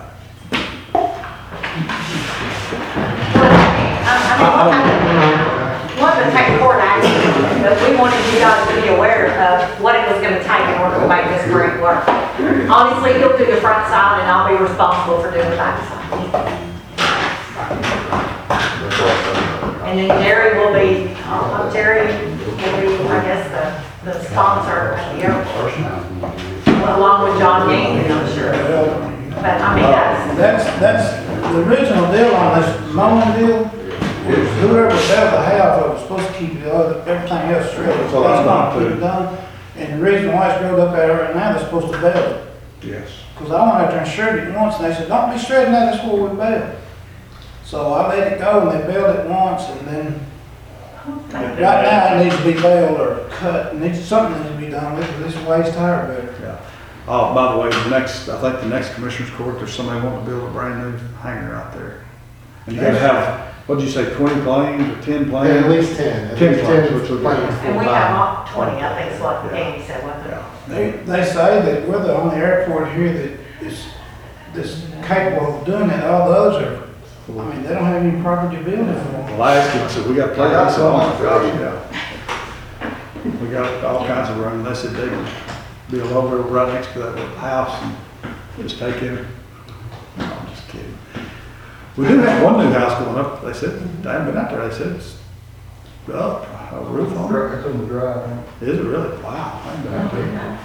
I I mean, one of the take court action, but we wanted you guys to be aware of what it was gonna take in order to make this grant work. Honestly, he'll do the front side and I'll be responsible for doing the back side. And then Jerry will be, uh, Jerry will be, I guess, the, the sponsor at the airport, along with John Gannon, I'm sure. But I mean, that's, That's, that's, the original deal on this mowing deal, is whoever built the house, was supposed to keep the other, everything else straight. That's what I was not gonna put it done. And the reason why it's growed up out right now, they're supposed to bail it. yes. Cause I went out there and shredded it once, and they said, don't be shredding that, that's what we bail. So I let it go, and they bailed it once, and then, right now, it needs to be bailed or cut, needs, something needs to be done with it, this weighs tire better. Yeah. Oh, by the way, the next, I think the next commissioner's court, there's somebody wanting to build a brand new hangar out there. And you gotta have, what'd you say, twenty planes or ten planes? At least ten, at Ten least planes, ten which would be- planes. and we have all twenty, I think is what Andy said, wasn't it? Yeah. They, they say that we're the only airport here that is, that's capable of doing it, all the others are, I mean, they don't have any property to build it for. Alaska, so we got plenty of some, gosh, yeah. We got all kinds of room, they said they could build over right next to that little house and just take in. No, I'm just kidding. We do have one new house going up, they said, I haven't been out there, they said it's up, a roof on it. It's on the drive. Is it really? Wow. I haven't been out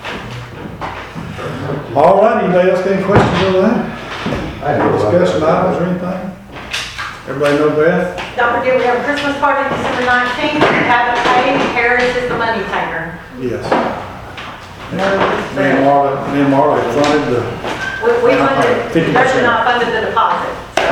there. All right, anybody else got any questions on that? Discussion items or anything? Everybody know Beth? Don't forget, we have a Christmas party December nineteenth, we haven't paid, Harris is the money taker. Yes. Me and Marla, me and Marla funded the, We, we funded, fifty they're percent. not funded the deposit.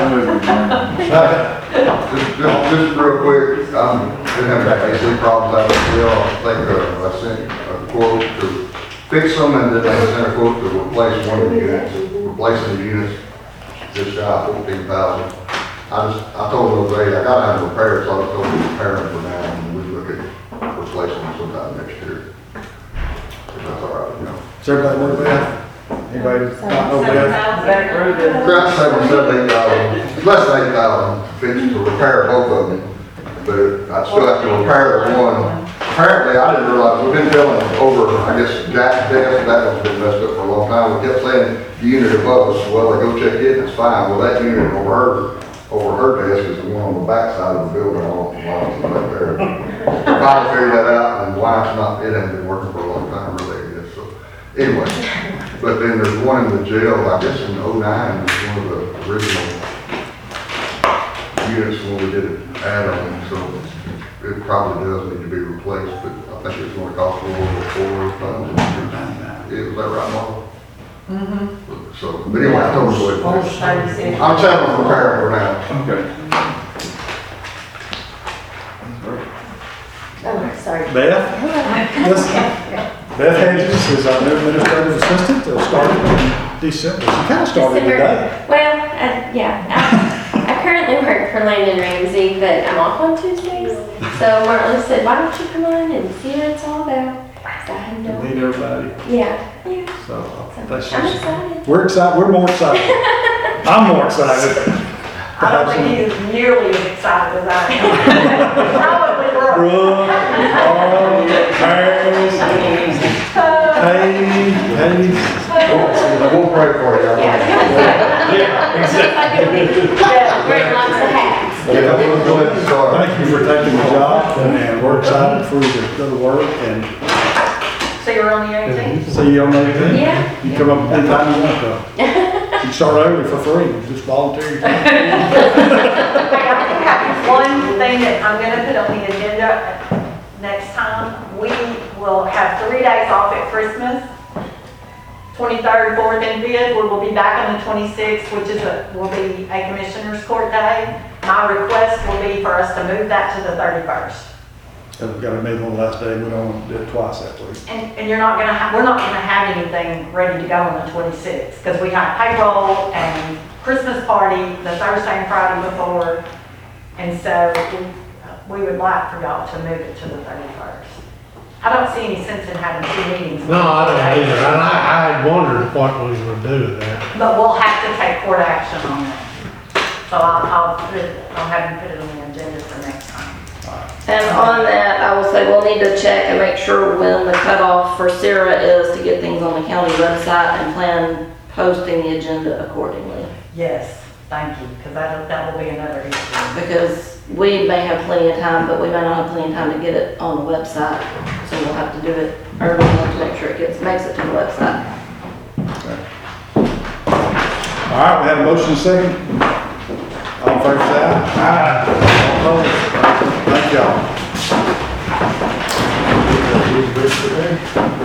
Just, just, just real quick, um, didn't have any A C problems out of the deal. I think, uh, I sent a quote to fix them and then I sent a quote to replace one of the units, replacing the units, just shy of fourteen thousand. I just, I told them, they, I gotta have them repaired, so I told them to repair them for now and we look at replacing them sometime next year. If that's all right, you know. does everybody know Beth? Anybody not know Beth? Back road to- Around seven, seven, eight thousand, less than eight thousand, fixed to repair both of them. But I still have to repair the one. Apparently, I didn't realize, we've been billing over, I guess, Jack's desk, that one's been messed up for a long time. We kept saying the unit above us, well, I go check it, it's fine. Well, that unit over her, over her desk is the one on the back side of the building, all the lines right there. Finally figured that out, and why it's not, it hasn't been working for a long time, really, I guess, so. Anyway, but then there's one in the jail, I guess in oh nine, was one of the original units when we did it add-on, so it probably does need to be replaced, but I think it's gonna cost a little over four thousand. Is that right, Mark? Mm-hmm. So, but anyway, I told you what it was. thirty-six. I'm telling them prepare for now. Okay. Oh, sorry. Beth? Listen, Beth Hedges is our new administrative assistant, uh, started in December. She kind of started December. today. Well, uh, yeah, I, I currently work for Landon Ramsey, but I'm off on Tuesdays. So Martin said, why don't you come on and see what it's all about? So I had no. Meet everybody. Yeah, yeah. So, uh, So that's I'm just, excited. we're excited, we're more excited. I'm more excited. I don't think he is nearly as excited as I am. Probably Brooke. Brooke, Carl, Paris, Haley, Haley. We'll pray for you. Yeah, exactly. Yeah, wearing lots of hats. Yeah, we'll go ahead and start. Thank you for taking the job, and we're excited for you to go to work, and So you're on the eighteenth? see you on the eighteenth. Yeah. You come up anytime you want to. You can start early for free, just volunteer your time. I have one thing that I'm gonna put on the agenda next time. We will have three days off at Christmas. twenty-third, fourth, and fifth. We will be back on the twenty-sixth, which is a, will be a commissioner's court day. My request will be for us to move that to the thirty-first. And we've got a meeting on the last day, we don't want to do it twice that week. And, and you're not gonna have, we're not gonna have anything ready to go on the twenty-sixth, because we have payroll and Christmas party the Thursday and Friday before. And so we, we would like for y'all to move it to the thirty-first. I don't see any sense in having two meetings. No, I don't either, and I, I wondered what we would do with that. But we'll have to take court action on that. So I'll, I'll put it, I'll have you put it on the agenda for next time. And on that, I will say we'll need to check and make sure when the cutoff for Sarah is to get things on the county website and plan posting the agenda accordingly. Yes, thank you, because that, that will be another issue. Because we may have plenty of time, but we may not have plenty of time to get it on the website. So we'll have to do it early enough to make sure it gets, makes it to the website. All right, we have a motion and a second. All in favor, say aye. Aye. All opposed? Thank y'all.